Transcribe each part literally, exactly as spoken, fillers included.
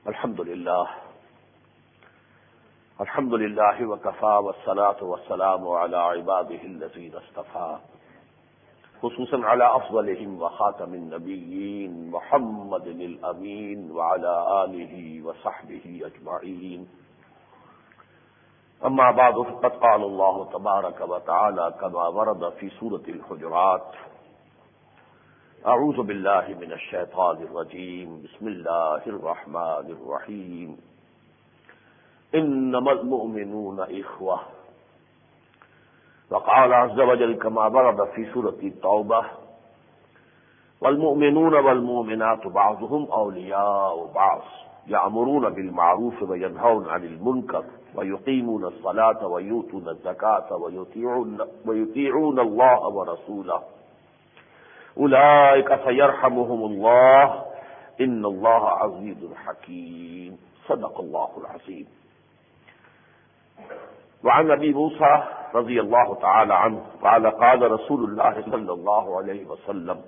الحمد لله الحمد لله وكفى والصلاة والسلام على عباده الذين اصطفى خصوصا على أفضلهم وخاتم النبيين محمد الأمين وعلى آله وصحبه أجمعين. أما بعد فقد قال الله تبارك وتعالى كما ورد في سورة الحجرات: أعوذ بالله من الشيطان الرجيم بسم الله الرحمن الرحيم إنما المؤمنون إخوة. وقال عز وجل كما ورد في سورة التوبة: والمؤمنون والمؤمنات بعضهم أولياء بعض يأمرون بالمعروف وينهون عن المنكر ويقيمون الصلاة ويؤتون الزكاة ويطيعون, ويطيعون الله ورسوله أولئك سيرحمهم الله إن الله عزيز حكيم. صدق الله العظيم. وعن ابي موسى رضي الله تعالى عنه قال قال رسول الله صلى الله عليه وسلم: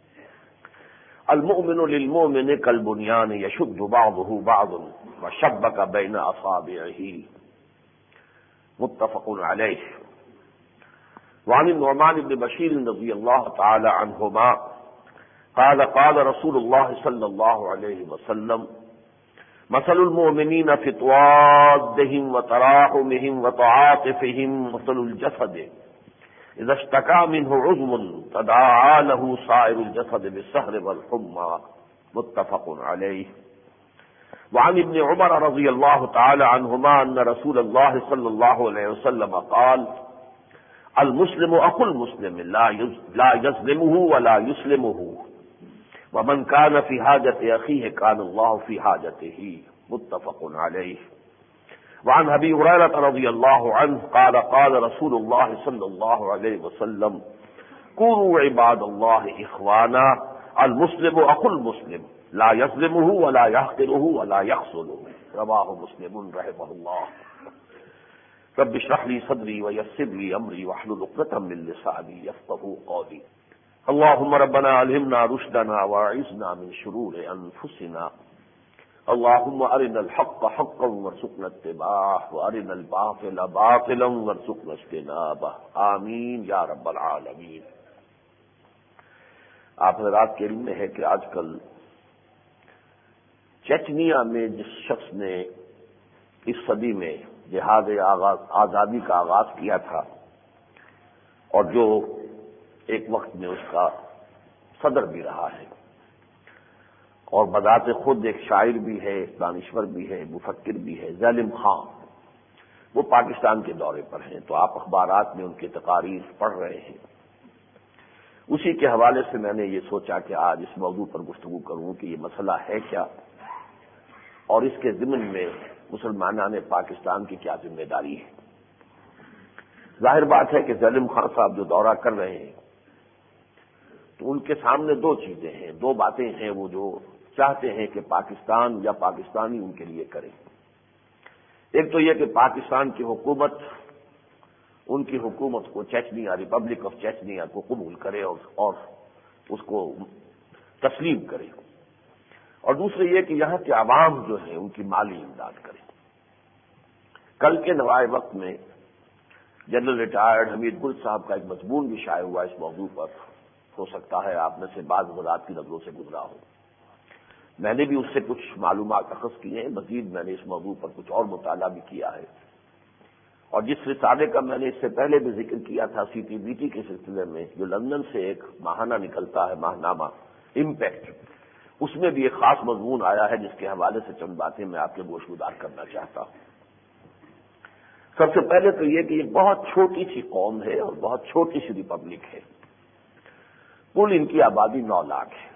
المؤمن للمؤمن كالبنيان يشد بعضه بعضا وشبك بين أصابعه. متفق عليه. وعن النعمان بن بشير رضي الله تعالى عنهما قال قال رسول الله صلى الله عليه وسلم: مثل المؤمنين في توادهم وتراحمهم وتعاطفهم مثل الجسد إذا اشتكى منه عضو تداعى له سائر الجسد بالسهر والحمى. متفق عليه. وعن ابن عمر رضي الله تعالى عنهما أن رسول الله صلى الله عليه وسلم قال: المسلم أخو المسلم لا يظلمه ولا يسلمه ومن كان في حاجة أخيه كان الله في حاجته. متفق عليه. وعن أبي هريرة رضي الله عنه قال قال رسول الله صلى الله عليه وسلم: كونوا عباد الله إخوانا المسلم أخو المسلم لا يظلمه ولا يحقره ولا يخذله. رواه مسلم رحمه الله. رب اشرح لي صدري ويسر لي أمري واحلل عقدة من لساني يفقهوا قولي. اللهم ربنا ألهمنا رشدنا وأعذنا من شرور أنفسنا. اللهم أرنا الحق حقا وارزقنا اتباعه وأرنا الباطل باطلا وارزقنا اجتنابه. آمین یا رب العالمین. آپ حضرات کے علم میں ہے کہ آج کل چچنیا میں جس شخص نے اس صدی میں جہاد آغاز آزادی کا آغاز کیا تھا اور جو ایک وقت میں اس کا صدر بھی رہا ہے اور بذات خود ایک شاعر بھی ہے، دانشور بھی ہے، مفکر بھی ہے، ظالم خان، وہ پاکستان کے دورے پر ہیں، تو آپ اخبارات میں ان کی تقاریر پڑھ رہے ہیں۔ اسی کے حوالے سے میں نے یہ سوچا کہ آج اس موضوع پر گفتگو کروں کہ یہ مسئلہ ہے کیا اور اس کے ضمن میں مسلمانان پاکستان کی کیا ذمہ داری ہے۔ ظاہر بات ہے کہ ظالم خان صاحب جو دورہ کر رہے ہیں تو ان کے سامنے دو چیزیں ہیں، دو باتیں ہیں وہ جو چاہتے ہیں کہ پاکستان یا پاکستانی ان کے لیے کریں۔ ایک تو یہ کہ پاکستان کی حکومت ان کی حکومت کو چچنیا، ریپبلک آف چچنیا کو قبول کرے اور اور اس کو تسلیم کرے، اور دوسرے یہ کہ یہاں کے عوام جو ہیں ان کی مالی امداد کرے۔ کل کے نوائے وقت میں جنرل ریٹائرڈ حمید گل صاحب کا ایک مضمون بھی شائع ہوا اس موضوع پر، ہو سکتا ہے آپ میں سے بعض حضرات کی نظروں سے گزرا ہو۔ میں نے بھی اس سے کچھ معلومات اخذ کی ہیں، مزید میں نے اس موضوع پر کچھ اور مطالعہ بھی کیا ہے، اور جس رسالے کا میں نے اس سے پہلے بھی ذکر کیا تھا سی ٹی بی ٹی کے سلسلے میں، جو لندن سے ایک ماہانہ نکلتا ہے، ماہنامہ امپیکٹ، اس میں بھی ایک خاص مضمون آیا ہے جس کے حوالے سے چند باتیں میں آپ کے گوشگزار کرنا چاہتا ہوں۔ سب سے پہلے تو یہ کہ یہ بہت چھوٹی سی قوم ہے اور بہت چھوٹی سی ریپبلک ہے، کل ان کی آبادی نو لاکھ ہے۔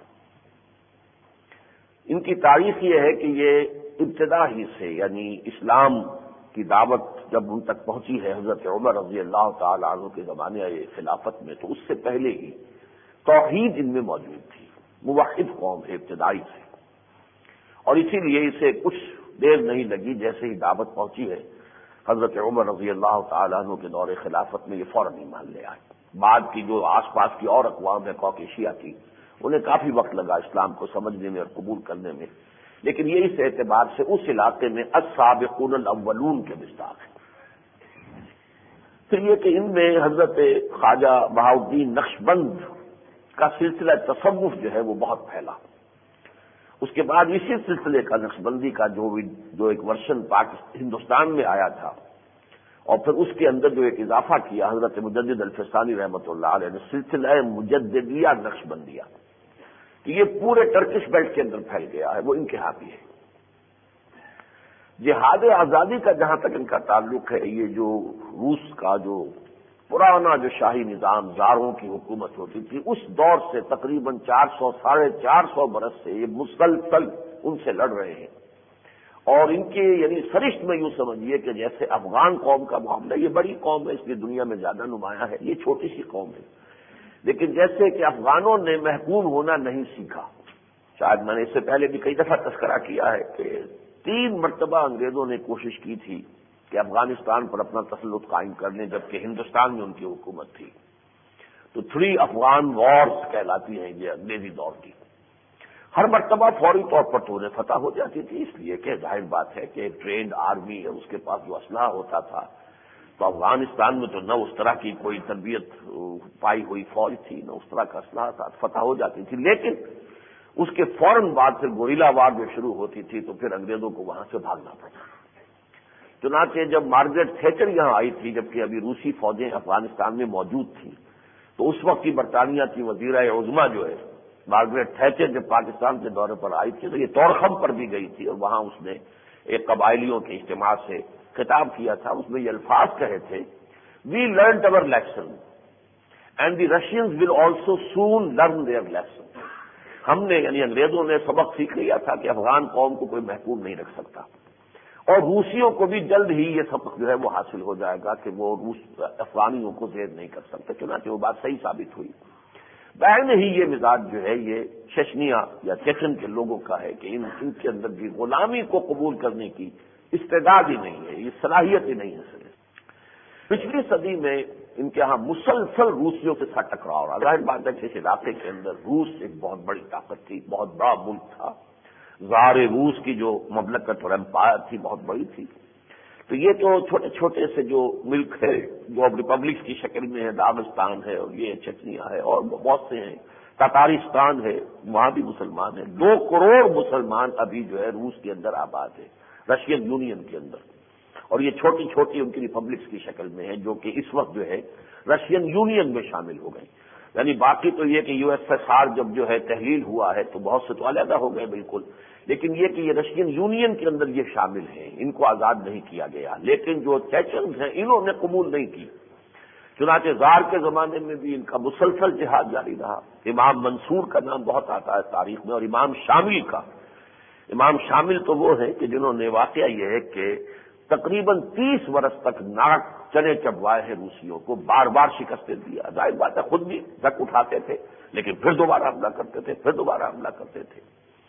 ان کی تاریخ یہ ہے کہ یہ ابتدا ہی سے، یعنی اسلام کی دعوت جب ان تک پہنچی ہے حضرت عمر رضی اللہ تعالی عنہ کے زمانے خلافت میں، تو اس سے پہلے ہی توحید ان میں موجود تھی، موحد قوم ہے ابتدائی سے، اور اسی لیے اسے کچھ دیر نہیں لگی، جیسے ہی دعوت پہنچی ہے حضرت عمر رضی اللہ تعالی عنہ کے دور خلافت میں، یہ فوراً ایمان لے آئے۔ بعد کی جو آس پاس کی اور اقوام ہے کوکیشیا کی، انہیں کافی وقت لگا اسلام کو سمجھنے میں اور قبول کرنے میں، لیکن یہ اس اعتبار سے اس علاقے میں السابقون الاولون کے مصداق ہے۔ پھر یہ کہ ان میں حضرت خواجہ بہاؤالدین نقشبند کا سلسلہ تصوف جو ہے وہ بہت پھیلا۔ اس کے بعد اسی سلسلے کا نقشبندی کا جو جو ایک ورژن پاکستان ہندوستان میں آیا تھا، اور پھر اس کے اندر جو ایک اضافہ کیا حضرت مجدد الفسانی رحمۃ اللہ علیہ نے، سلسلہ مجددیہ نقشبندیہ، کہ یہ پورے ٹرکش بیلٹ کے اندر پھیل گیا ہے، وہ ان کے ہاتھ ہی ہے۔ جہاد آزادی کا جہاں تک ان کا تعلق ہے، یہ جو روس کا جو پرانا جو شاہی نظام زاروں کی حکومت ہوتی تھی، اس دور سے تقریباً چار سو ساڑھے چار سو برس سے یہ مسلسل ان سے لڑ رہے ہیں، اور ان کے یعنی سرشت میں یوں سمجھیے کہ جیسے افغان قوم کا معاملہ، یہ بڑی قوم ہے، اس لیے دنیا میں زیادہ نمایاں ہے، یہ چھوٹی سی قوم ہے، لیکن جیسے کہ افغانوں نے محکوم ہونا نہیں سیکھا۔ شاید میں نے اس سے پہلے بھی کئی دفعہ تذکرہ کیا ہے کہ تین مرتبہ انگریزوں نے کوشش کی تھی کہ افغانستان پر اپنا تسلط قائم کر لیں، جبکہ ہندوستان میں ان کی حکومت تھی۔ تو تھری افغان وارز کہلاتی ہیں یہ انگریزی دور کی۔ ہر مرتبہ فوری طور پر تو انہیں فتح ہو جاتی تھی، اس لیے کہ ظاہر بات ہے کہ ایک ٹرینڈ آرمی ہے، اس کے پاس جو اسلحہ ہوتا تھا، تو افغانستان میں تو نہ اس طرح کی کوئی تربیت پائی ہوئی فوج تھی، نہ اس طرح کا اسلحہ تھا، فتح ہو جاتی تھی۔ لیکن اس کے فوراً بعد پھر گوریلا وار جو شروع ہوتی تھی تو پھر انگریزوں کو وہاں سے بھاگنا پڑتا۔ چنانچہ جب مارگریٹ تھیچر یہاں آئی تھی، جبکہ ابھی روسی فوجیں افغانستان میں موجود تھیں، تو اس وقت کی برطانیہ کی وزیرہ عظمیٰ جو ہے مارگریٹ تھیچر جب پاکستان کے دورے پر آئی تھی تو یہ طورخم پر بھی گئی تھی، اور وہاں اس نے ایک قبائلیوں کے اجتماع سے خطاب کیا تھا۔ اس میں یہ الفاظ کہے تھے، we learned our lesson and the Russians will also soon learn their lesson. ہم نے یعنی انگریزوں نے سبق سیکھ لیا تھا کہ افغان قوم کو کوئی محکوم نہیں رکھ سکتا، اور روسیوں کو بھی جلد ہی یہ سبق جو ہے وہ حاصل ہو جائے گا کہ وہ روس افغانیوں کو زیر نہیں کر سکتے۔ چنانچہ وہ بات صحیح ثابت ہوئی۔ بعین ہی یہ مزاج جو ہے یہ چچنیا یا چیچن کے لوگوں کا ہے کہ ان ان کے اندر بھی غلامی کو قبول کرنے کی استعداد ہی نہیں ہے، یہ صلاحیت ہی نہیں ہے۔ پچھلی صدی میں ان کے ہاں مسلسل روسیوں کے ساتھ ٹکراؤ رہا۔ ظاہر بات ہے کہ اس علاقے کے اندر روس ایک بہت بڑی طاقت تھی، بہت بڑا ملک تھا، زار روس کی جو مملکت اور امپائر تھی بہت بڑی تھی۔ تو یہ تو چھوٹے چھوٹے سے جو ملک ہے جو اب ریپبلکس کی شکل میں ہے، داغستان ہے اور یہ چچنیا ہے اور بہت سے ہیں، تاتارستان ہے، وہاں بھی مسلمان ہیں۔ دو کروڑ مسلمان ابھی جو ہے روس کے اندر آباد ہے، رشین یونین کے اندر، اور یہ چھوٹی چھوٹی ان کی ریپبلکس کی شکل میں ہے جو کہ اس وقت جو ہے رشین یونین میں شامل ہو گئے۔ یعنی باقی تو یہ کہ یو ایس ایس آر جب جو ہے تحلیل ہوا ہے تو بہت سے تو علیحدہ ہو گئے بالکل، لیکن یہ کہ یہ رشین یونین کے اندر یہ شامل ہیں، ان کو آزاد نہیں کیا گیا۔ لیکن جو چیچنز ہیں انہوں نے قبول نہیں کی، چنانچہ زار کے زمانے میں بھی ان کا مسلسل جہاد جاری رہا۔ امام منصور کا نام بہت آتا ہے تاریخ میں، اور امام شامل کا۔ امام شامل تو وہ ہیں کہ جنہوں نے واقعہ یہ ہے کہ تقریباً تیس برس تک ناک چنے چبوائے ہیں روسیوں کو، بار بار شکستیں دیا۔ ظاہر بات ہے خود بھی ڈھک اٹھاتے تھے لیکن پھر دوبارہ حملہ کرتے تھے، پھر دوبارہ حملہ کرتے تھے۔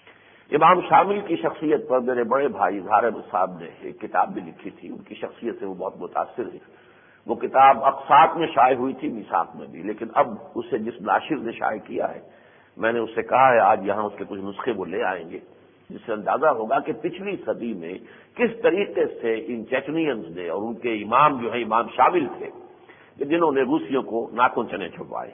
امام شامل کی شخصیت پر میرے بڑے بھائی اظہار صاحب نے ایک کتاب بھی لکھی تھی، ان کی شخصیت سے وہ بہت متاثر ہے۔ وہ کتاب اقساط میں شائع ہوئی تھی، میثاق میں بھی، لیکن اب اسے جس ناشر نے شائع کیا ہے میں نے اس سے کہا ہے آج یہاں اس کے کچھ نسخے وہ لے آئیں گے، جس سے اندازہ ہوگا کہ پچھلی صدی میں کس طریقے سے ان چیچنینز نے اور ان کے امام جو ہیں امام شامل تھے کہ جنہوں نے روسیوں کو ناخن چنے چھپائے۔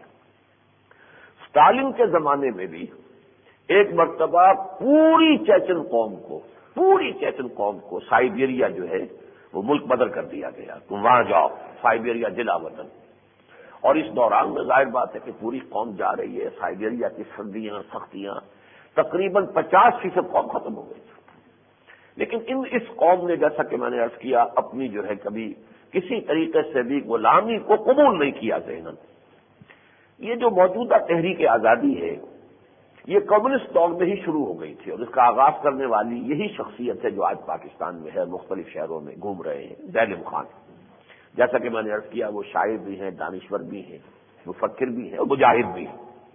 اسٹالن کے زمانے میں بھی ایک مرتبہ پوری چیچن قوم کو پوری چیچن قوم کو سائبیریا جو ہے وہ ملک بدل کر دیا گیا، تم وہاں جاؤ، سائبیریا ضلع وطن۔ اور اس دوران میں ظاہر بات ہے کہ پوری قوم جا رہی ہے، سائبیریا کی سردیاں سختیاں، تقریباً پچاس فیصد قوم ختم ہو گئی تھی۔ لیکن ان اس قوم نے جیسا کہ میں نے عرض کیا اپنی جو ہے کبھی کسی طریقے سے بھی غلامی کو قبول نہیں کیا ذہناً۔ یہ جو موجودہ تحریک آزادی ہے یہ کمیونسٹ دور میں ہی شروع ہو گئی تھی، اور اس کا آغاز کرنے والی یہی شخصیت ہے جو آج پاکستان میں ہے، مختلف شہروں میں گھوم رہے ہیں، ظالم خان۔ جیسا کہ میں نے عرض کیا وہ شاعر بھی ہیں، دانشور بھی ہیں، مفکر بھی ہیں اور مجاہد بھی ہیں۔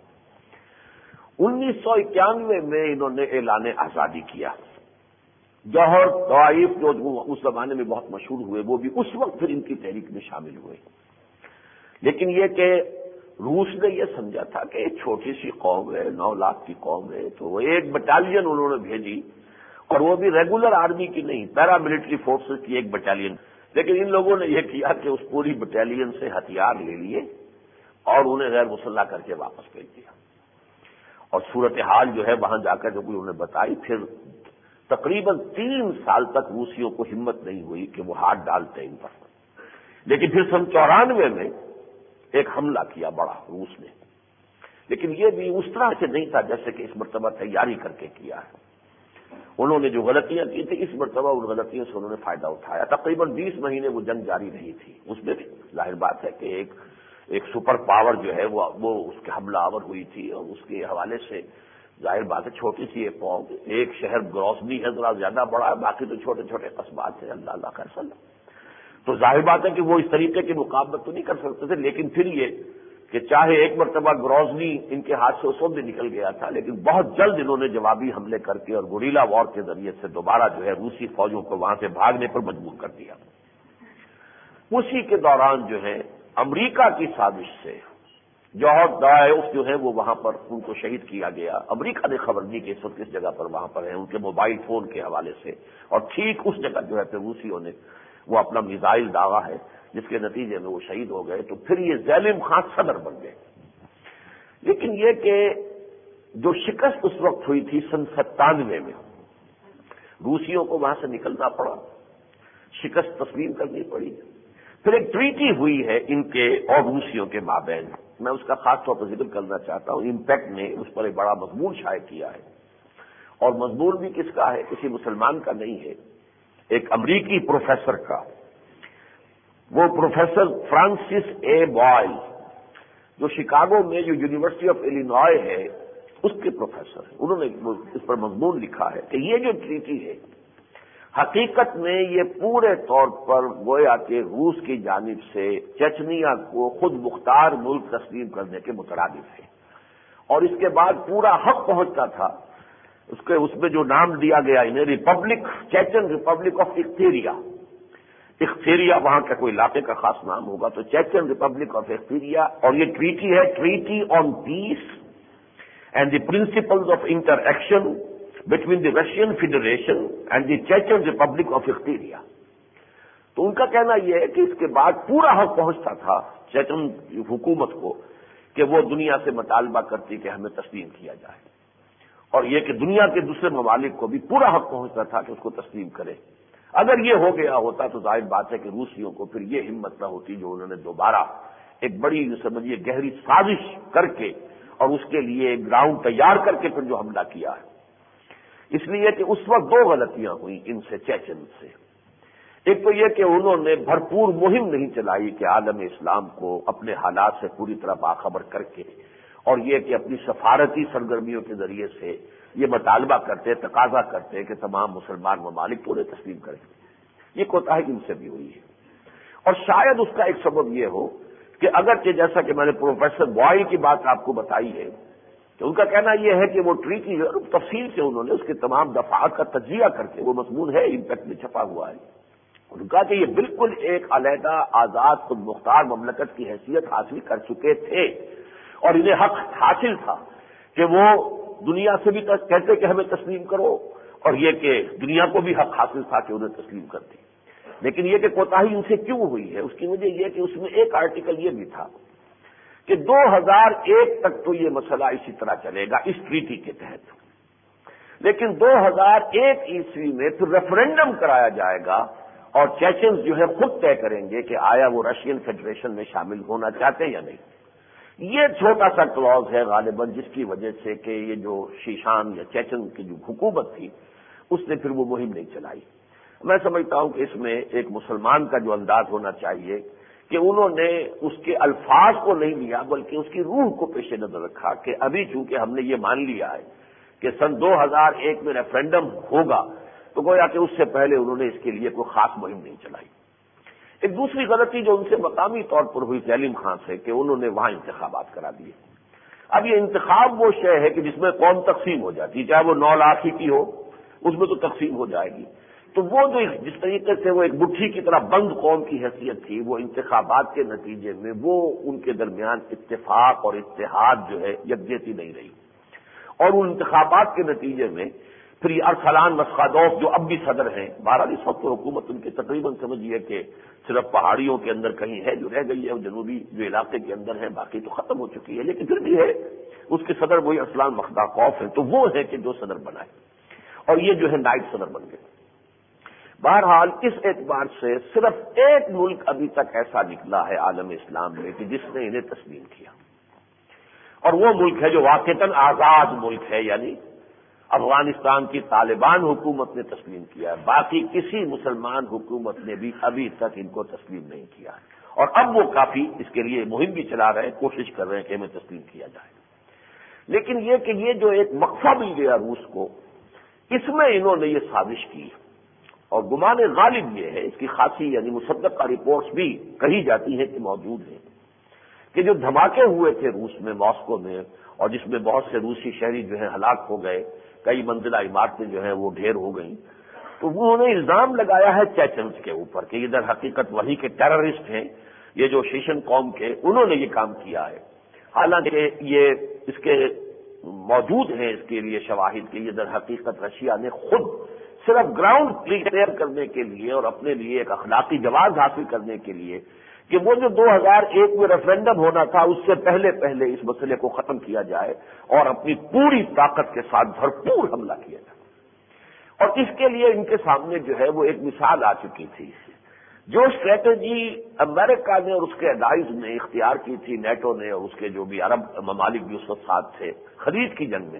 انیس سو اکیانوے میں انہوں نے اعلان آزادی کیا۔ جوہر طوائف جو اس زمانے میں بہت مشہور ہوئے وہ بھی اس وقت پھر ان کی تحریک میں شامل ہوئے۔ لیکن یہ کہ روس نے یہ سمجھا تھا کہ ایک چھوٹی سی قوم ہے، نو لاکھ کی قوم ہے، تو وہ ایک بٹالین انہوں نے بھیجی، اور وہ بھی ریگولر آرمی کی نہیں، پیرا ملٹری فورسز کی ایک بٹالین. لیکن ان لوگوں نے یہ کیا کہ اس پوری بٹالین سے ہتھیار لے لیے اور انہیں غیر مسلح کر کے واپس بھیج دیا. اور صورتحال جو ہے وہاں جا کر جو کوئی انہیں بتائی، پھر تقریباً تین سال تک روسیوں کو ہمت نہیں ہوئی کہ وہ ہاتھ ڈالتے ان پر. لیکن پھر سن چورانوے میں ایک حملہ کیا بڑا روس نے، لیکن یہ بھی اس طرح سے نہیں تھا جیسے کہ اس مرتبہ تیاری کر کے کیا ہے. انہوں نے جو غلطیاں کی تھی اس مرتبہ ان غلطیوں سے انہوں نے فائدہ اٹھایا. تقریباً بیس مہینے وہ جنگ جاری رہی تھی. اس میں بھی ظاہر بات ہے کہ ایک ایک سپر پاور جو ہے وہ وہ اس کے حملہ آور ہوئی تھی، اور اس کے حوالے سے ظاہر بات ہے چھوٹی سی ایک قوم، ایک شہر گروسبی ہے ذرا زیادہ بڑا ہے، باقی تو چھوٹے چھوٹے قصبات ہیں. اللہ اللہ خیر صلی. تو ظاہر بات ہے کہ وہ اس طریقے کی مقابلت تو نہیں کر سکتے تھے. لیکن پھر یہ کہ چاہے ایک مرتبہ گروزنی ان کے ہاتھ سے اس وقت بھی نکل گیا تھا، لیکن بہت جلد انہوں نے جوابی حملے کر کے اور گوریلا وار کے ذریعے سے دوبارہ جو ہے روسی فوجوں کو وہاں سے بھاگنے پر مجبور کر دیا. اسی کے دوران جو ہے امریکہ کی سازش سے جوہر دائیوس جو ہے وہ وہاں پر ان کو شہید کیا گیا. امریکہ نے خبر دی کہ اس وقت کس جگہ پر وہاں پر ہیں، ان کے موبائل فون کے حوالے سے. اور ٹھیک اس جگہ جو ہے پھر روسیوں نے وہ اپنا میزائل داغا ہے جس کے نتیجے میں وہ شہید ہو گئے. تو پھر یہ ظالم خان صدر بن گئے. لیکن یہ کہ جو شکست اس وقت ہوئی تھی سن ستانوے میں، روسیوں کو وہاں سے نکلنا پڑا، شکست تسلیم کرنی پڑی. پھر ایک ٹریٹی ہوئی ہے ان کے اور روسیوں کے مابین. میں اس کا خاص طور پر ذکر کرنا چاہتا ہوں. امپیکٹ نے اس پر ایک بڑا مضمون شائع کیا ہے، اور مضمون بھی کس کا ہے؟ کسی مسلمان کا نہیں ہے، ایک امریکی پروفیسر کا. وہ پروفیسر فرانسس اے بوائل جو شکاگو میں جو یونیورسٹی آف ایلینوائے ہے اس کے پروفیسر ہیں. انہوں نے اس پر مضمون لکھا ہے کہ یہ جو ٹریٹی ہے حقیقت میں یہ پورے طور پر گویا کہ روس کی جانب سے چچنیا کو خود مختار ملک تسلیم کرنے کے مترادف ہے. اور اس کے بعد پورا حق پہنچتا تھا اس کے اس میں جو نام دیا گیا انہیں ریپبلک، چیچن ریپبلک آف اختیریا. اختیریا وہاں کا کوئی علاقے کا خاص نام ہوگا، تو چیچن ریپبلک آف اختیریا. اور یہ ٹریٹی ہے treaty on peace and the principles of interaction between the Russian federation and the Chechen republic of اختیریا. تو ان کا کہنا یہ ہے کہ اس کے بعد پورا حق پہنچتا تھا چیچن حکومت کو کہ وہ دنیا سے مطالبہ کرتی کہ ہمیں تسلیم کیا جائے، اور یہ کہ دنیا کے دوسرے ممالک کو بھی پورا حق پہنچتا تھا کہ اس کو تسلیم کرے. اگر یہ ہو گیا ہوتا تو ظاہر بات ہے کہ روسیوں کو پھر یہ ہمت نہ ہوتی جو انہوں نے دوبارہ ایک بڑی سمجھیے گہری سازش کر کے اور اس کے لیے ایک گراؤنڈ تیار کر کے پھر جو حملہ کیا ہے. اس لیے کہ اس وقت دو غلطیاں ہوئیں ان سے چیچن سے. ایک تو یہ کہ انہوں نے بھرپور مہم نہیں چلائی کہ عالم اسلام کو اپنے حالات سے پوری طرح باخبر کر کے، اور یہ کہ اپنی سفارتی سرگرمیوں کے ذریعے سے یہ مطالبہ کرتے، تقاضا کرتے کہ تمام مسلمان ممالک پورے تسلیم کریں. یہ کوتاہی ان سے بھی ہوئی ہے. اور شاید اس کا ایک سبب یہ ہو کہ اگرچہ جیسا کہ میں نے پروفیسر بوائل کی بات آپ کو بتائی ہے کہ ان کا کہنا یہ ہے کہ وہ ٹریٹی تفصیل سے انہوں نے اس کے تمام دفعات کا تجزیہ کر کے، وہ مضمون ہے امپیکٹ میں چھپا ہوا ہے، ان کا کہ یہ بالکل ایک علیحدہ آزاد خود مختار مملکت کی حیثیت حاصل کر چکے تھے، اور انہیں حق حاصل تھا کہ وہ دنیا سے بھی کہتے کہ ہمیں تسلیم کرو، اور یہ کہ دنیا کو بھی حق حاصل تھا کہ انہیں تسلیم کرتے. لیکن یہ کہ کوتاہی ان سے کیوں ہوئی ہے اس کی وجہ یہ کہ اس میں ایک آرٹیکل یہ بھی تھا کہ دو ہزار ایک تک تو یہ مسئلہ اسی طرح چلے گا اس ٹریٹی کے تحت، لیکن دو ہزار ایک عیسوی میں پھر ریفرنڈم کرایا جائے گا اور چیچنز جو ہے خود طے کریں گے کہ آیا وہ رشین فیڈریشن میں شامل ہونا چاہتے ہیں یا نہیں. یہ چھوٹا سا کلوز ہے غالباً جس کی وجہ سے کہ یہ جو شیشان یا چیچن کی جو حکومت تھی اس نے پھر وہ مہم نہیں چلائی. میں سمجھتا ہوں کہ اس میں ایک مسلمان کا جو انداز ہونا چاہیے کہ انہوں نے اس کے الفاظ کو نہیں لیا بلکہ اس کی روح کو پیش نظر رکھا کہ ابھی چونکہ ہم نے یہ مان لیا ہے کہ سن دو ہزار ایک میں ریفرنڈم ہوگا، تو گویا کہ اس سے پہلے انہوں نے اس کے لیے کوئی خاص مہم نہیں چلائی. ایک دوسری غلطی جو ان سے مقامی طور پر ہوئی سلیم خان سے کہ انہوں نے وہاں انتخابات کرا دیے. اب یہ انتخاب وہ شے ہے کہ جس میں قوم تقسیم ہو جاتی، چاہے وہ نو لاکھ ہی کی ہو اس میں تو تقسیم ہو جائے گی. تو وہ جو جس طریقے سے وہ ایک مٹھی کی طرح بند قوم کی حیثیت تھی، وہ انتخابات کے نتیجے میں وہ ان کے درمیان اتفاق اور اتحاد جو ہے یکجہتی نہیں رہی، اور ان انتخابات کے نتیجے میں پھر یہ ارسلان مسخادوف جو اب بھی صدر ہیں، بہرحال اس وقت حکومت ان کی تقریباً سمجھیے کہ صرف پہاڑیوں کے اندر کہیں ہے جو رہ گئی ہے، اور جنوبی جو علاقے کے اندر ہے باقی تو ختم ہو چکی ہے، لیکن پھر بھی ہے اس کے صدر وہی ارسلان مسخادوف ہیں، تو وہ ہے کہ جو صدر بنائے، اور یہ جو ہے نائب صدر بن گئے۔ بہرحال اس اعتبار سے صرف ایک ملک ابھی تک ایسا نکلا ہے عالم اسلام میں کہ جس نے انہیں تسلیم کیا، اور وہ ملک ہے جو واقعتاً آزاد ملک ہے، یعنی افغانستان کی طالبان حکومت نے تسلیم کیا ہے، باقی کسی مسلمان حکومت نے بھی ابھی تک ان کو تسلیم نہیں کیا ہے، اور اب وہ کافی اس کے لیے مہم بھی چلا رہے ہیں، کوشش کر رہے ہیں کہ ہمیں تسلیم کیا جائے۔ لیکن یہ کہ یہ جو ایک مقصد مل گیا روس کو، اس میں انہوں نے یہ سازش کی، اور گمان غالب یہ ہے، اس کی خاصی یعنی مصدقہ رپورٹس بھی کہی جاتی ہیں کہ موجود ہیں، کہ جو دھماکے ہوئے تھے روس میں، ماسکو میں، اور جس میں بہت سے روسی شہری جو ہیں ہلاک ہو گئے، کئی منزلہ عمارتیں جو ہیں وہ ڈھیر ہو گئیں، تو انہوں نے الزام لگایا ہے چیچنس کے اوپر کہ یہ در حقیقت وہی کے ٹیررسٹ ہیں، یہ جو شیشن قوم کے، انہوں نے یہ کام کیا ہے۔ حالانکہ یہ اس کے موجود ہیں اس کے لیے شواہد کہ یہ در حقیقت رشیا نے خود صرف گراؤنڈ کلیئر کرنے کے لیے اور اپنے لیے ایک اخلاقی جواز حاصل کرنے کے لیے کہ وہ جو دو ہزار ایک میں ریفرینڈم ہونا تھا اس سے پہلے پہلے اس مسئلے کو ختم کیا جائے اور اپنی پوری طاقت کے ساتھ بھرپور حملہ کیا جائے، اور اس کے لیے ان کے سامنے جو ہے وہ ایک مثال آ چکی تھی۔ جو اسٹریٹجی امریکہ نے اور اس کے الائز نے اختیار کی تھی، نیٹو نے اور اس کے جو بھی عرب ممالک بھی اس وقت ساتھ تھے خلیج کی جنگ میں،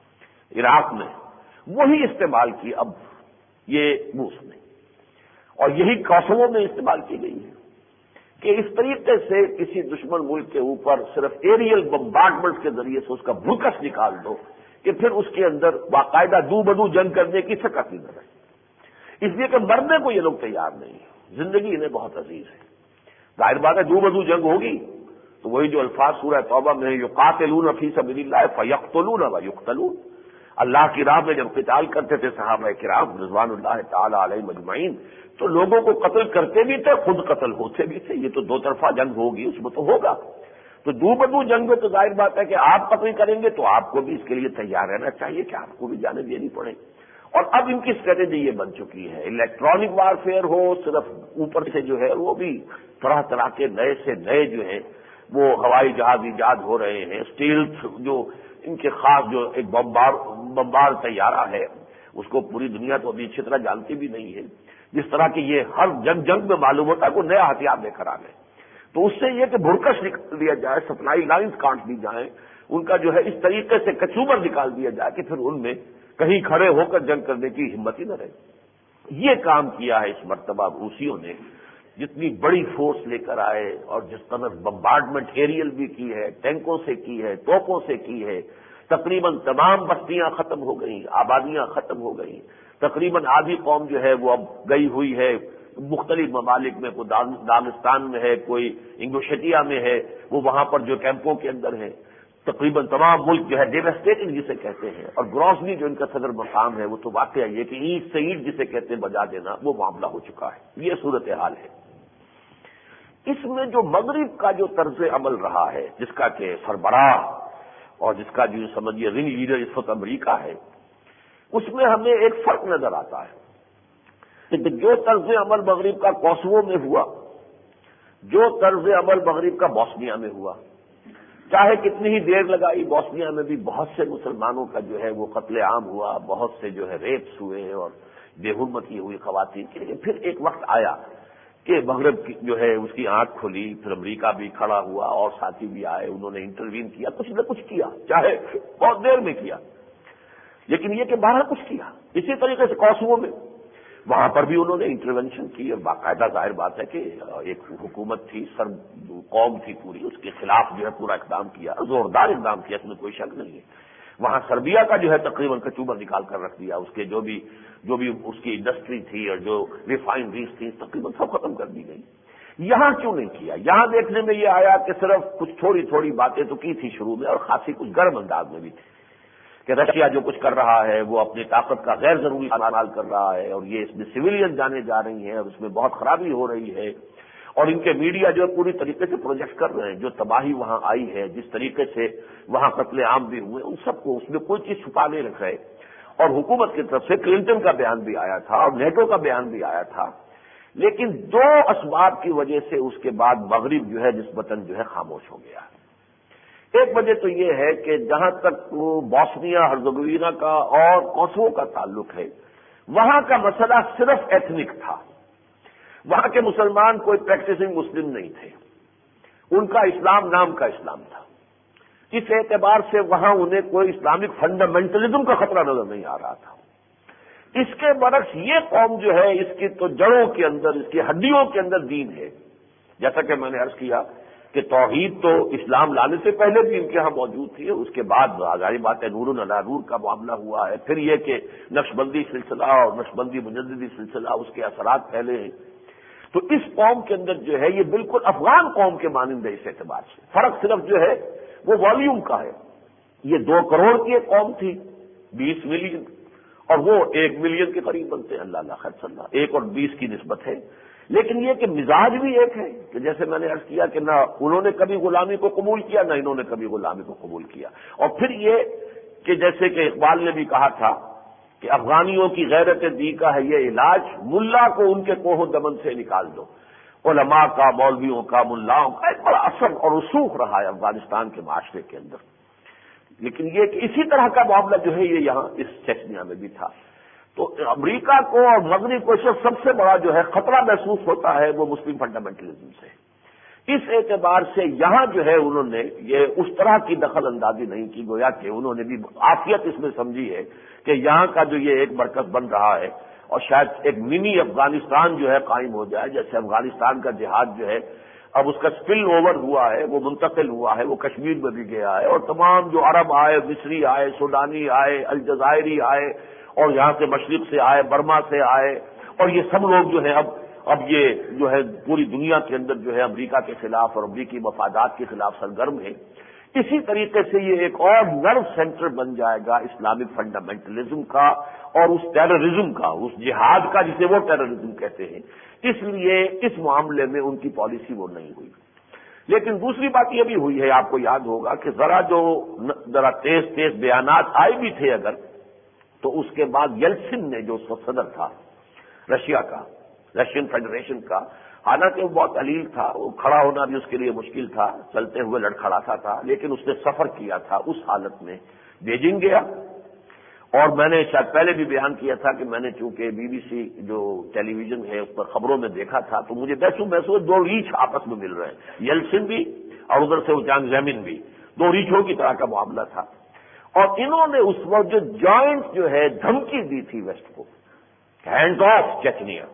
عراق میں، وہی استعمال کی اب یہ روس نے، اور یہی کوسوو میں استعمال کی گئی ہے کہ اس طریقے سے کسی دشمن ملک کے اوپر صرف ایریل بمبارڈمنٹ کے ذریعے سے اس کا بھوکس نکال دو کہ پھر اس کے اندر باقاعدہ دو بدو جنگ کرنے کی سکت ہی نہ رہے، اس لیے کہ مرنے کو یہ لوگ تیار نہیں ہیں، زندگی انہیں بہت عزیز ہے۔ ظاہر بات ہے دو بدو جنگ ہوگی تو وہی جو الفاظ سورہ توبہ میں یقاتلون فی سبیل اللہ فیقتلون ویقتلون، اللہ کی راہ میں جب قتال کرتے تھے صحابہ کرام رضوان اللہ تعالی علیہ مجمعین، تو لوگوں کو قتل کرتے بھی تھے، خود قتل ہوتے بھی تھے، یہ تو دو طرفہ جنگ ہوگی، اس میں تو ہوگا۔ تو دو بدو جنگ میں تو ظاہر بات ہے کہ آپ قتل کریں گے تو آپ کو بھی اس کے لیے تیار رہنا چاہیے کہ آپ کو بھی جانیں دینی پڑے، اور اب ان کی اسٹریٹجی یہ بن چکی ہے، الیکٹرانک وارفیئر ہو، صرف اوپر سے جو ہے وہ بھی طرح طرح کے نئے سے نئے جو ہیں وہ ہوائی جہاز ایجاد ہو رہے ہیں، اسٹیلتھ جو ان کے خاص جو ایک بمبار بمبار طیارہ ہے اس کو پوری دنیا تو ابھی اچھی طرح جانتی بھی نہیں ہے، جس طرح کہ یہ ہر جنگ جنگ میں معلوم ہوتا ہے کوئی نیا ہتھیار لے کر آ گئے، تو اس سے یہ کہ بھرکش نکال دیا جائے، سپلائی لائنز کاٹ دی جائیں، ان کا جو ہے اس طریقے سے کچوبر نکال دیا جائے کہ پھر ان میں کہیں کھڑے ہو کر جنگ کرنے کی ہمت ہی نہ رہے۔ یہ کام کیا ہے اس مرتبہ روسیوں نے، جتنی بڑی فورس لے کر آئے اور جس قدر بمبارڈمنٹ ایریل بھی کی ہے، ٹینکوں سے کی ہے، توپوں سے کی ہے، تقریباً تمام بستیاں ختم ہو گئیں، آبادیاں ختم ہو گئیں، تقریباً آدھی قوم جو ہے وہ اب گئی ہوئی ہے مختلف ممالک میں، کوئی داغستان میں ہے، کوئی انگوشیٹیا میں ہے، وہ وہاں پر جو کیمپوں کے اندر ہے، تقریباً تمام ملک جو ہے ڈیواسٹیٹنگ جسے کہتے ہیں، اور گروسلی جو ان کا صدر مقام ہے وہ تو واقعہ یہ کہ اینٹ سے اینٹ جسے کہتے ہیں بجا دینا، وہ معاملہ ہو چکا ہے، یہ صورتحال ہے۔ اس میں جو مغرب کا جو طرز عمل رہا ہے، جس کا کہ سربراہ اور جس کا جو سمجھیے رنگ لیڈر اس وقت امریکہ ہے، اس میں ہمیں ایک فرق نظر آتا ہے کہ جو طرز عمل مغرب کا کوسوو میں ہوا، جو طرز عمل مغرب کا بوسنیا میں ہوا، چاہے کتنی ہی دیر لگائی، بوسنیا میں بھی بہت سے مسلمانوں کا جو ہے وہ قتل عام ہوا، بہت سے جو ہے ریپس ہوئے اور بے حرمتی ہوئی خواتین کی، لیکن پھر ایک وقت آیا کہ مغرب کی جو ہے اس کی آنکھ کھلی، پھر امریکہ بھی کھڑا ہوا اور ساتھی بھی آئے، انہوں نے انٹروین کیا، کچھ نہ کچھ کیا، چاہے بہت دیر میں کیا، لیکن یہ کہ باہر کچھ کیا۔ اسی طریقے سے کوسوو میں وہاں پر بھی انہوں نے انٹروینشن کی، اور باقاعدہ ظاہر بات ہے کہ ایک حکومت تھی، سر قوم تھی پوری، اس کے خلاف جو ہے پورا اقدام کیا، زوردار اقدام کیا، اس میں کوئی شک نہیں ہے۔ وہاں سربیا کا جو ہے تقریباً کچوبر نکال کر رکھ دیا، اس کے جو بھی جو بھی اس کی انڈسٹری تھی اور جو ریفائنریز تھی تقریباً سب ختم کر دی گئی۔ یہاں کیوں نہیں کیا؟ یہاں دیکھنے میں یہ آیا کہ صرف کچھ تھوڑی تھوڑی باتیں تو کی تھی شروع میں، اور خاصی کچھ گرم انداز میں بھی تھی کہ رشیا جو کچھ کر رہا ہے وہ اپنی طاقت کا غیر ضروری استعمال کر رہا ہے، اور یہ اس میں سویلین جانے جا رہی ہیں اور اس میں بہت خرابی ہو رہی ہے، اور ان کے میڈیا جو پوری طریقے سے پروجیکٹ کر رہے ہیں، جو تباہی وہاں آئی ہے، جس طریقے سے وہاں قتل عام بھی ہوئے، ان سب کو اس میں کوئی چیز چھپا نہیں رکھ رہے، اور حکومت کی طرف سے کلنٹن کا بیان بھی آیا تھا اور نیٹو کا بیان بھی آیا تھا، لیکن دو اسباب کی وجہ سے اس کے بعد مغرب جو ہے نسبتاً جو ہے خاموش ہو گیا۔ ایک وجہ تو یہ ہے کہ جہاں تک بوسنیا ہرزیگووینا کا اور کوسوو کا تعلق ہے، وہاں کا مسئلہ صرف ایتھنک تھا، وہاں کے مسلمان کوئی پریکٹسنگ مسلم نہیں تھے، ان کا اسلام نام کا اسلام تھا، اس اعتبار سے وہاں انہیں کوئی اسلامک فنڈامنٹلزم کا خطرہ نظر نہیں آ رہا تھا۔ اس کے برعکس یہ قوم جو ہے، اس کی تو جڑوں کے اندر، اس کی ہڈیوں کے اندر دین ہے، جیسا کہ میں نے عرض کیا کہ توحید تو اسلام لانے سے پہلے بھی ان کے ہاں موجود تھی، اس کے بعد ظاہری بات ہے نور علی نور کا معاملہ ہوا ہے، پھر یہ کہ نقشبندی سلسلہ اور نقشبندی مجددی سلسلہ اس کے اثرات پھیلے ہیں، تو اس قوم کے اندر جو ہے یہ بالکل افغان قوم کے مانند ہے۔ اس اعتبار سے فرق صرف جو ہے وہ والیوم کا ہے، یہ دو کروڑ کی ایک قوم تھی، بیس ملین، اور وہ ایک ملین کے قریب بنتے ہیں، اللہ اللہ خیر صلی اللہ، ایک اور بیس کی نسبت ہے، لیکن یہ کہ مزاج بھی ایک ہے کہ جیسے میں نے عرض کیا کہ نہ انہوں نے کبھی غلامی کو قبول کیا، نہ انہوں نے کبھی غلامی کو قبول کیا، اور پھر یہ کہ جیسے کہ اقبال نے بھی کہا تھا کہ افغانیوں کی غیرت دی کا ہے یہ علاج، ملا کو ان کے کوہ و دمن سے نکال دو، علماء کا، مولویوں کا، ملاؤں کا ایک بڑا اثر اور رسوخ رہا ہے افغانستان کے معاشرے کے اندر، لیکن یہ کہ اسی طرح کا معاملہ جو ہے یہ یہاں اس چیچنیا میں بھی تھا۔ تو امریکہ کو اور مغرب کو سب سے بڑا جو ہے خطرہ محسوس ہوتا ہے وہ مسلم فنڈامنٹلزم سے، اس اعتبار سے یہاں جو ہے انہوں نے یہ اس طرح کی دخل اندازی نہیں کی، گویا کہ انہوں نے بھی عافیت اس میں سمجھی ہے کہ یہاں کا جو یہ ایک مرکز بن رہا ہے اور شاید ایک منی افغانستان جو ہے قائم ہو جائے، جیسے افغانستان کا جہاد جو ہے اب اس کا سپل اوور ہوا ہے، وہ منتقل ہوا ہے، وہ کشمیر میں بھی گیا ہے، اور تمام جو عرب آئے، مصری آئے، سوڈانی آئے، الجزائری آئے، اور یہاں سے مشرق سے آئے، برما سے آئے، اور یہ سب لوگ جو ہیں اب اب یہ جو ہے پوری دنیا کے اندر جو ہے امریکہ کے خلاف اور امریکی مفادات کے خلاف سرگرم ہے۔ اسی طریقے سے یہ ایک اور نرو سینٹر بن جائے گا اسلامک فنڈامنٹلزم کا اور اس ٹیررزم کا، اس جہاد کا جسے وہ ٹیررزم کہتے ہیں، اس لیے اس معاملے میں ان کی پالیسی وہ نہیں ہوئی۔ لیکن دوسری بات یہ بھی ہوئی ہے، آپ کو یاد ہوگا کہ ذرا جو ذرا تیز تیز بیانات آئے بھی تھے اگر، تو اس کے بعد یلسن نے جو اس وقت صدر تھا رشیا کا، رشین فیڈریشن کا، حالانکہ وہ بہت علیل تھا، وہ کھڑا ہونا بھی اس کے لیے مشکل تھا، چلتے ہوئے لڑکھڑاتا تھا، لیکن اس نے سفر کیا تھا اس حالت میں بیجنگ گیا، اور میں نے شاید پہلے بھی بیان کیا تھا کہ میں نے چونکہ بی بی سی جو ٹیلی ویژن ہے اس پر خبروں میں دیکھا تھا، تو مجھے محسوس محسوس دو ریچھ آپس میں مل رہے ہیں، یلسن بھی اور ادھر سے وہ جانگ زیمن بھی، دو ریچھوں کی طرح کا معاملہ تھا، اور انہوں نے اس وقت جو جوائنٹ جو ہے دھمکی دی تھی ویسٹ کو، ہینڈ آف چیچنیا،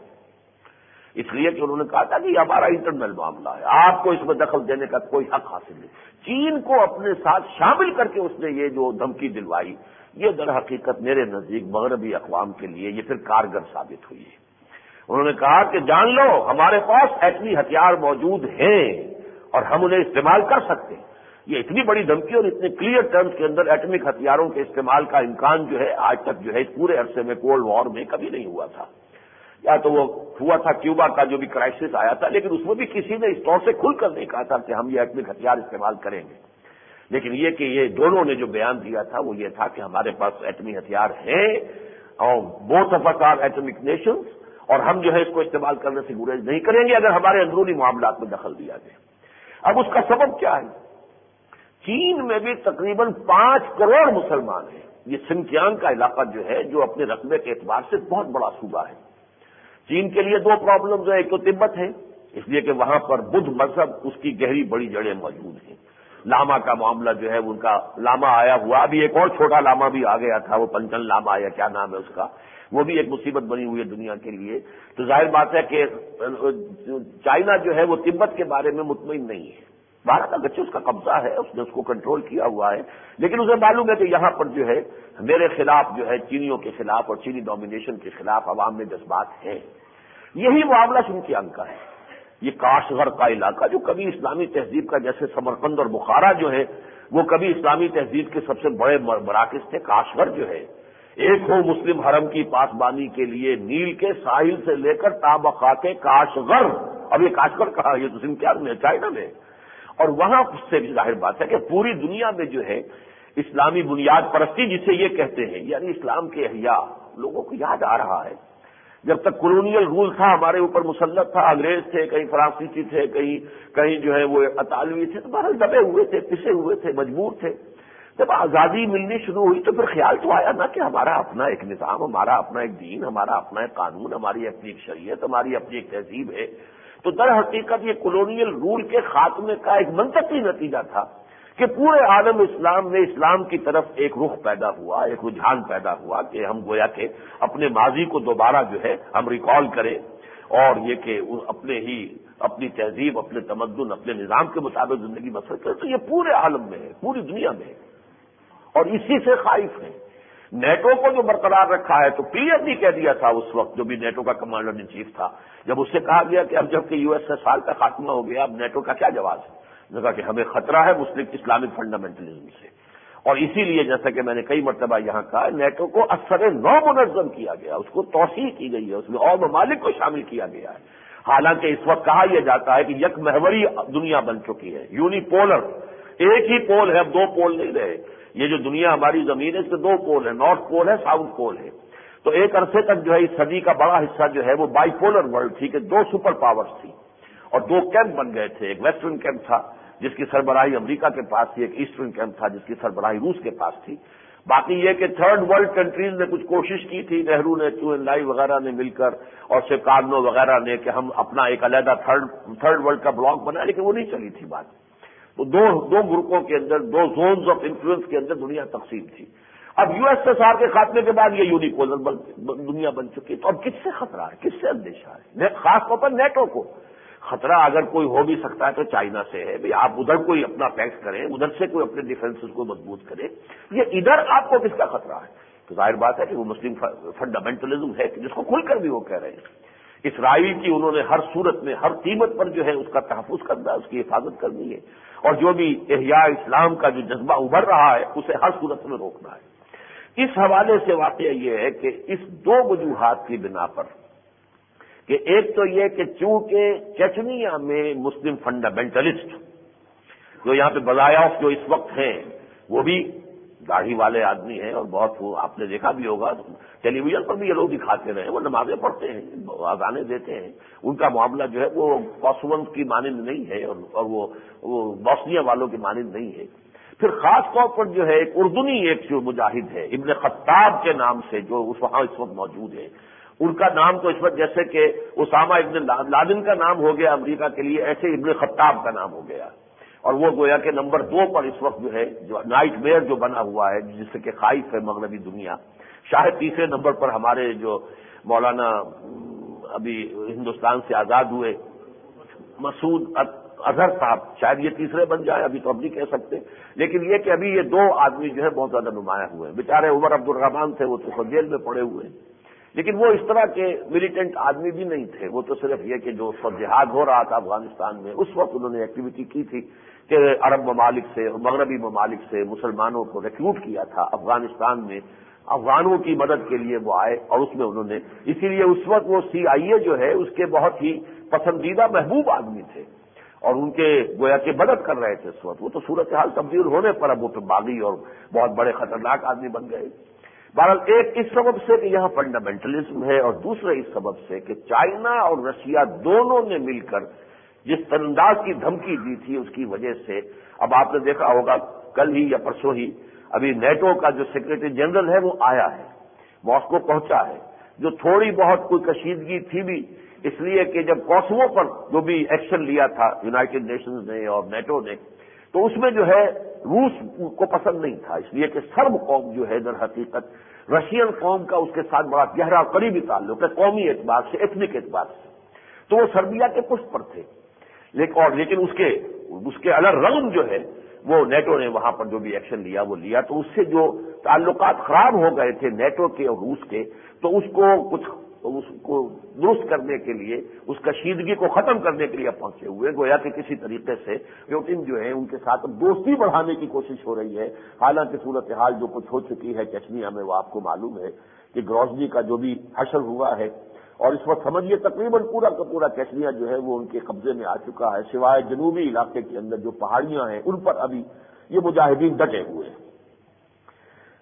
اس لیے کہ انہوں نے کہا تھا کہ یہ ہمارا انٹرنل معاملہ ہے، آپ کو اس میں دخل دینے کا کوئی حق حاصل نہیں۔ چین کو اپنے ساتھ شامل کر کے اس نے یہ جو دھمکی دلوائی، یہ در حقیقت میرے نزدیک مغربی اقوام کے لیے یہ پھر کارگر ثابت ہوئی ہے۔ انہوں نے کہا کہ جان لو ہمارے پاس ایٹمی ہتھیار موجود ہیں اور ہم انہیں استعمال کر سکتے ہیں۔ یہ اتنی بڑی دھمکی اور اتنے کلیئر ٹرمز کے اندر ایٹمک ہتھیاروں کے استعمال کا امکان جو ہے آج تک جو ہے اس پورے عرصے میں کولڈ وار میں کبھی نہیں ہوا تھا۔ یا تو وہ ہوا تھا کیوبا کا جو بھی کرائسس آیا تھا، لیکن اس میں بھی کسی نے اس طور سے کھل کر نہیں کہا تھا کہ ہم یہ ایٹمک ہتھیار استعمال کریں گے، لیکن یہ کہ یہ دونوں نے جو بیان دیا تھا وہ یہ تھا کہ ہمارے پاس ایٹمی ہتھیار ہیں اور both of us are atomic nations, اور ہم جو ہے اس کو استعمال کرنے سے گریز نہیں کریں گے اگر ہمارے اندرونی معاملات میں دخل دیا جائے۔ اب اس کا سبب کیا ہے؟ چین میں بھی تقریباً پانچ کروڑ مسلمان ہیں، یہ سنکیانگ کا علاقہ جو ہے جو اپنے رقبے کے اعتبار سے بہت بڑا صوبہ ہے۔ چین کے لیے دو پرابلمز ہیں، ایک تو تبت ہے، اس لیے کہ وہاں پر بدھ مذہب اس کی گہری بڑی جڑیں موجود ہیں، لاما کا معاملہ جو ہے ان کا لاما آیا ہوا، ابھی ایک اور چھوٹا لاما بھی آ گیا تھا، وہ پنچن لاما یا کیا نام ہے اس کا، وہ بھی ایک مصیبت بنی ہوئی ہے دنیا کے لیے۔ تو ظاہر بات ہے کہ چائنا جو ہے وہ تبت کے بارے میں مطمئن نہیں ہے، بھارت اگرچہ اس کا قبضہ ہے، اس نے اس کو کنٹرول کیا ہوا ہے، لیکن اسے معلوم ہے کہ یہاں پر جو ہے میرے خلاف جو ہے چینیوں کے خلاف اور چینی ڈومینیشن کے خلاف عوام میں جذبات ہیں۔ یہی معاملہ شنکیانگ کا ہے، یہ کاشغر کا علاقہ جو کبھی اسلامی تہذیب کا، جیسے سمرقند اور بخارا جو ہے وہ کبھی اسلامی تہذیب کے سب سے بڑے مراکز تھے، کاشغر جو ہے ایک ہو مسلم حرم کی پاسبانی کے لیے نیل کے ساحل سے لے کر تابقات کاشغر، اب یہ کاشغر کہا، یہ تو شنکیانگ میں، چائنا میں، اور وہاں سے بھی ظاہر بات ہے کہ پوری دنیا میں جو ہے اسلامی بنیاد پرستی جسے یہ کہتے ہیں، یعنی اسلام کے احیاء لوگوں کو یاد آ رہا ہے۔ جب تک کولونیل رول تھا، ہمارے اوپر مسلط تھا، انگریز تھے، کہیں فرانسیسی تھے، کہیں کہیں جو ہے وہ اطالوی تھے، تو بہرحال دبے ہوئے تھے، پسے ہوئے تھے، مجبور تھے۔ جب آزادی ملنی شروع ہوئی تو پھر خیال تو آیا نا کہ ہمارا اپنا ایک نظام، ہمارا اپنا ایک دین، ہمارا اپنا ایک قانون، ہماری اپنی ایک شریعت، ہماری اپنی ایک تہذیب ہے۔ تو در حقیقت یہ کولونیل رول کے خاتمے کا ایک منطقی نتیجہ تھا کہ پورے عالم اسلام میں اسلام کی طرف ایک رخ پیدا ہوا، ایک رجحان پیدا ہوا کہ ہم گویا کہ اپنے ماضی کو دوبارہ جو ہے ہم ریکال کریں، اور یہ کہ اپنے ہی اپنی تہذیب، اپنے تمدن، اپنے نظام کے مطابق زندگی بسر کریں۔ تو یہ پورے عالم میں ہے، پوری دنیا میں ہے، اور اسی سے خائف ہیں۔ نیٹو کو جو برقرار رکھا ہے تو کلیئرلی کہہ دیا تھا اس وقت جو بھی نیٹو کا کمانڈر ان چیف تھا، جب اس سے کہا گیا کہ اب جب کہ یو ایس ایس آر کا خاتمہ ہو گیا، اب نیٹو کا کیا جواز ہے؟ اس نے کہا کہ ہمیں خطرہ ہے مسلم اسلامک فنڈامنٹلزم سے، اور اسی لیے جیسا کہ میں نے کئی مرتبہ یہاں کہا، نیٹو کو اثر نو منظم کیا گیا، اس کو توسیع کی گئی ہے، اس میں اور ممالک کو شامل کیا گیا ہے۔ حالانکہ اس وقت کہا یہ جاتا ہے کہ یک محوری دنیا بن چکی ہے، یونی پولر، ایک ہی پول ہے، اب دو پول نہیں رہے۔ یہ جو دنیا ہماری زمین ہے اس کے دو پول ہیں، نارتھ پول ہے، ساؤتھ پول ہے۔ تو ایک عرصے تک جو ہے اس صدی کا بڑا حصہ جو ہے وہ بائی پولر ورلڈ تھی کہ دو سپر پاورز تھی، اور دو کیمپ بن گئے تھے، ایک ویسٹرن کیمپ تھا جس کی سربراہی امریکہ کے پاس تھی، ایک ایسٹرن کیمپ تھا جس کی سربراہی روس کے پاس تھی۔ باقی یہ کہ تھرڈ ورلڈ کنٹریز نے کچھ کوشش کی تھی، نہرو نے، چو این لائی وغیرہ نے مل کر، اور سکارنو وغیرہ نے، کہ ہم اپنا ایک علیحدہ تھرڈ تھرڈ ورلڈ کا بلاک بنائے، لیکن وہ نہیں چلی تھی بات۔ تو دو دو گروپوں کے اندر، دو زونز آف انفلوئنس کے اندر دنیا تقسیم تھی۔ اب یو ایس ایس آر کے خاتمے کے بعد یہ یونیپولر دنیا بن چکی، تو اب کس سے خطرہ ہے، کس سے اندیشہ ہے؟ خاص طور پر نیٹو کو خطرہ اگر کوئی ہو بھی سکتا ہے تو چائنا سے ہے، بھئی آپ ادھر کوئی اپنا پیکس کریں، ادھر سے کوئی اپنے ڈیفنسز کو مضبوط کرے، یہ ادھر آپ کو کس کا خطرہ ہے؟ تو ظاہر بات ہے کہ وہ مسلم فنڈامنٹلزم ہے جس کو کھل کر بھی وہ کہہ رہے ہیں۔ اسرائیل کی انہوں نے ہر صورت میں، ہر قیمت پر جو ہے اس کا تحفظ کرنا ہے، اس کی حفاظت کرنی ہے، اور جو بھی احیاء اسلام کا جو جذبہ ابھر رہا ہے اسے ہر صورت میں روکنا ہے۔ اس حوالے سے واقعہ یہ ہے کہ اس دو وجوہات کی بنا پر، کہ ایک تو یہ کہ چونکہ چچنیا میں مسلم فنڈامنٹلسٹ جو یہاں پہ بضائف جو اس وقت ہیں وہ بھی داڑھی والے آدمی ہیں، اور بہت وہ آپ نے دیکھا بھی ہوگا، ٹیلی ویژن پر بھی یہ لوگ دکھاتے رہے، وہ نمازیں پڑھتے ہیں، اذانیں دیتے ہیں، ان کا معاملہ جو ہے وہ کوسوونز کی مانند نہیں ہے، اور اور وہ وہ بوسنیا والوں کی مانند نہیں ہے۔ پھر خاص طور پر جو ہے ایک اردنی ایک جو مجاہد ہے ابن خطاب کے نام سے، جو اس وہاں اس وقت موجود ہے، ان کا نام تو اس وقت جیسے کہ اسامہ ابن لادن کا نام ہو گیا امریکہ کے لیے، ایسے ابن خطاب کا نام ہو گیا، اور وہ گویا کہ نمبر دو پر اس وقت جو ہے جو نائٹ میئر جو بنا ہوا ہے، جس سے کہ خائف ہے مغربی دنیا۔ شاید تیسرے نمبر پر ہمارے جو مولانا ابھی ہندوستان سے آزاد ہوئے مسعود اظہر صاحب، شاید یہ تیسرے بن جائے، ابھی تو اب نہیں کہہ سکتے، لیکن یہ کہ ابھی یہ دو آدمی جو ہے بہت زیادہ نمایاں ہوئے ہیں۔ بیچارے عمر عبد الرحمان تھے، وہ تو جیل میں پڑے ہوئے ہیں، لیکن وہ اس طرح کے ملیٹنٹ آدمی بھی نہیں تھے، وہ تو صرف یہ کہ جو اس وقت جہاد ہو رہا تھا افغانستان میں، اس وقت انہوں نے ایکٹیویٹی کی تھی کہ عرب ممالک سے اور مغربی ممالک سے مسلمانوں کو ریکروٹ کیا تھا افغانستان میں، افغانوں کی مدد کے لیے وہ آئے، اور اس میں انہوں نے، اسی لیے اس وقت وہ سی آئی اے جو ہے اس کے بہت ہی پسندیدہ محبوب آدمی تھے، اور ان کے گویا کہ مدد کر رہے تھے اس وقت۔ وہ تو صورتحال تبدیل ہونے پر اب وہ تو باغی اور بہت بڑے خطرناک آدمی بن گئے۔ بہرحال ایک اس سبب سے کہ یہاں فنڈامنٹلزم ہے، اور دوسرے اس سبب سے کہ چائنا اور رشیا دونوں نے مل کر جس انداز کی دھمکی دی تھی، اس کی وجہ سے اب آپ نے دیکھا ہوگا کل ہی یا پرسوں ہی ابھی نیٹو کا جو سیکرٹری جنرل ہے وہ آیا ہے، ماسکو پہنچا ہے، جو تھوڑی بہت کوئی کشیدگی تھی بھی اس لیے کہ جب کوسوو پر جو بھی ایکشن لیا تھا یونائٹڈ نیشنز نے اور نیٹو نے، تو اس میں جو ہے روس کو پسند نہیں تھا، اس لیے کہ سرب قوم جو ہے در حقیقت رشین قوم کا اس کے ساتھ بڑا گہرا اور قریبی تعلق ہے قومی اعتبار سے، ایتھنک اعتبار سے، تو وہ سربیا کے پشت پر تھے، لیکن اور لیکن اس کے اس کے الرغم جو ہے وہ نیٹو نے وہاں پر جو بھی ایکشن لیا وہ لیا، تو اس سے جو تعلقات خراب ہو گئے تھے نیٹو کے اور روس کے، تو اس کو کچھ اس کو درست کرنے کے لیے، اس کشیدگی کو ختم کرنے کے لیے پہنچے ہوئے، گویا کہ کسی طریقے سے پیوٹن جو ہے ان کے ساتھ دوستی بڑھانے کی کوشش ہو رہی ہے۔ حالانکہ صورتحال جو کچھ ہو چکی ہے چچنیا میں وہ آپ کو معلوم ہے کہ گروزنی کا جو بھی حشر ہوا ہے، اور اس وقت سمجھیے تقریباً پورا کا پورا چچنیا جو ہے وہ ان کے قبضے میں آ چکا ہے، سوائے جنوبی علاقے کے اندر جو پہاڑیاں ہیں ان پر ابھی یہ مجاہدین ڈٹے ہوئے ہیں۔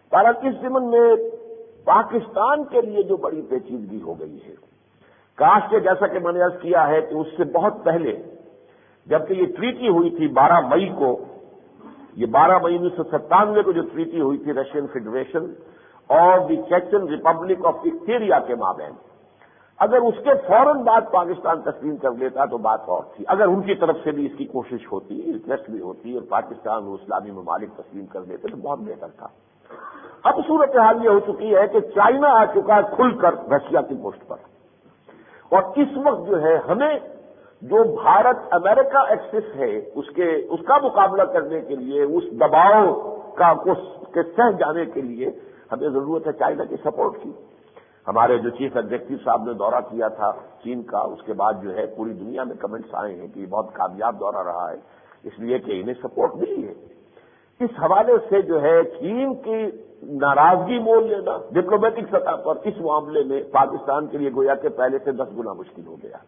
بہرحال اس ضمن میں پاکستان کے لیے جو بڑی پیچیدگی ہو گئی ہے، کاش کہ جیسا کہ میں نے عرض کیا ہے کہ اس سے بہت پہلے جبکہ یہ ٹریٹی ہوئی تھی بارہ مئی کو، یہ بارہ مئی انیس سو ستانوے کو جو ٹریٹی ہوئی تھی رشین فیڈریشن اور دی چیچن ریپبلک آف ایکٹیریا کے مابین، اگر اس کے فوراً بعد پاکستان تسلیم کر لیتا تو بات اور تھی، اگر ان کی طرف سے بھی اس کی کوشش ہوتی، ریکویسٹ بھی ہوتی اور پاکستان اور اسلامی ممالک تسلیم کر دیتے تو بہت بہتر تھا۔ اب صورتحال یہ ہو چکی ہے کہ چائنا آ چکا ہے کھل کر رشیا کی پوسٹ پر، اور اس وقت جو ہے ہمیں جو بھارت امریکہ ایکسس ہے اس کے اس کا مقابلہ کرنے کے لیے، اس دباؤ کا کے سہ جانے کے لیے ہمیں ضرورت ہے چائنا کی سپورٹ کی۔ ہمارے جو چیف ایگزیکٹو صاحب نے دورہ کیا تھا چین کا، اس کے بعد جو ہے پوری دنیا میں کمنٹس آئے ہیں کہ یہ بہت کامیاب دورہ رہا ہے، اس لیے کہ انہیں سپورٹ ملی ہے۔ اس حوالے سے جو ہے چین کی ناراضگی مول لینا ڈپلومیٹک سطح پر اس معاملے میں پاکستان کے لیے گویا کہ پہلے سے دس گنا مشکل ہو گیا۔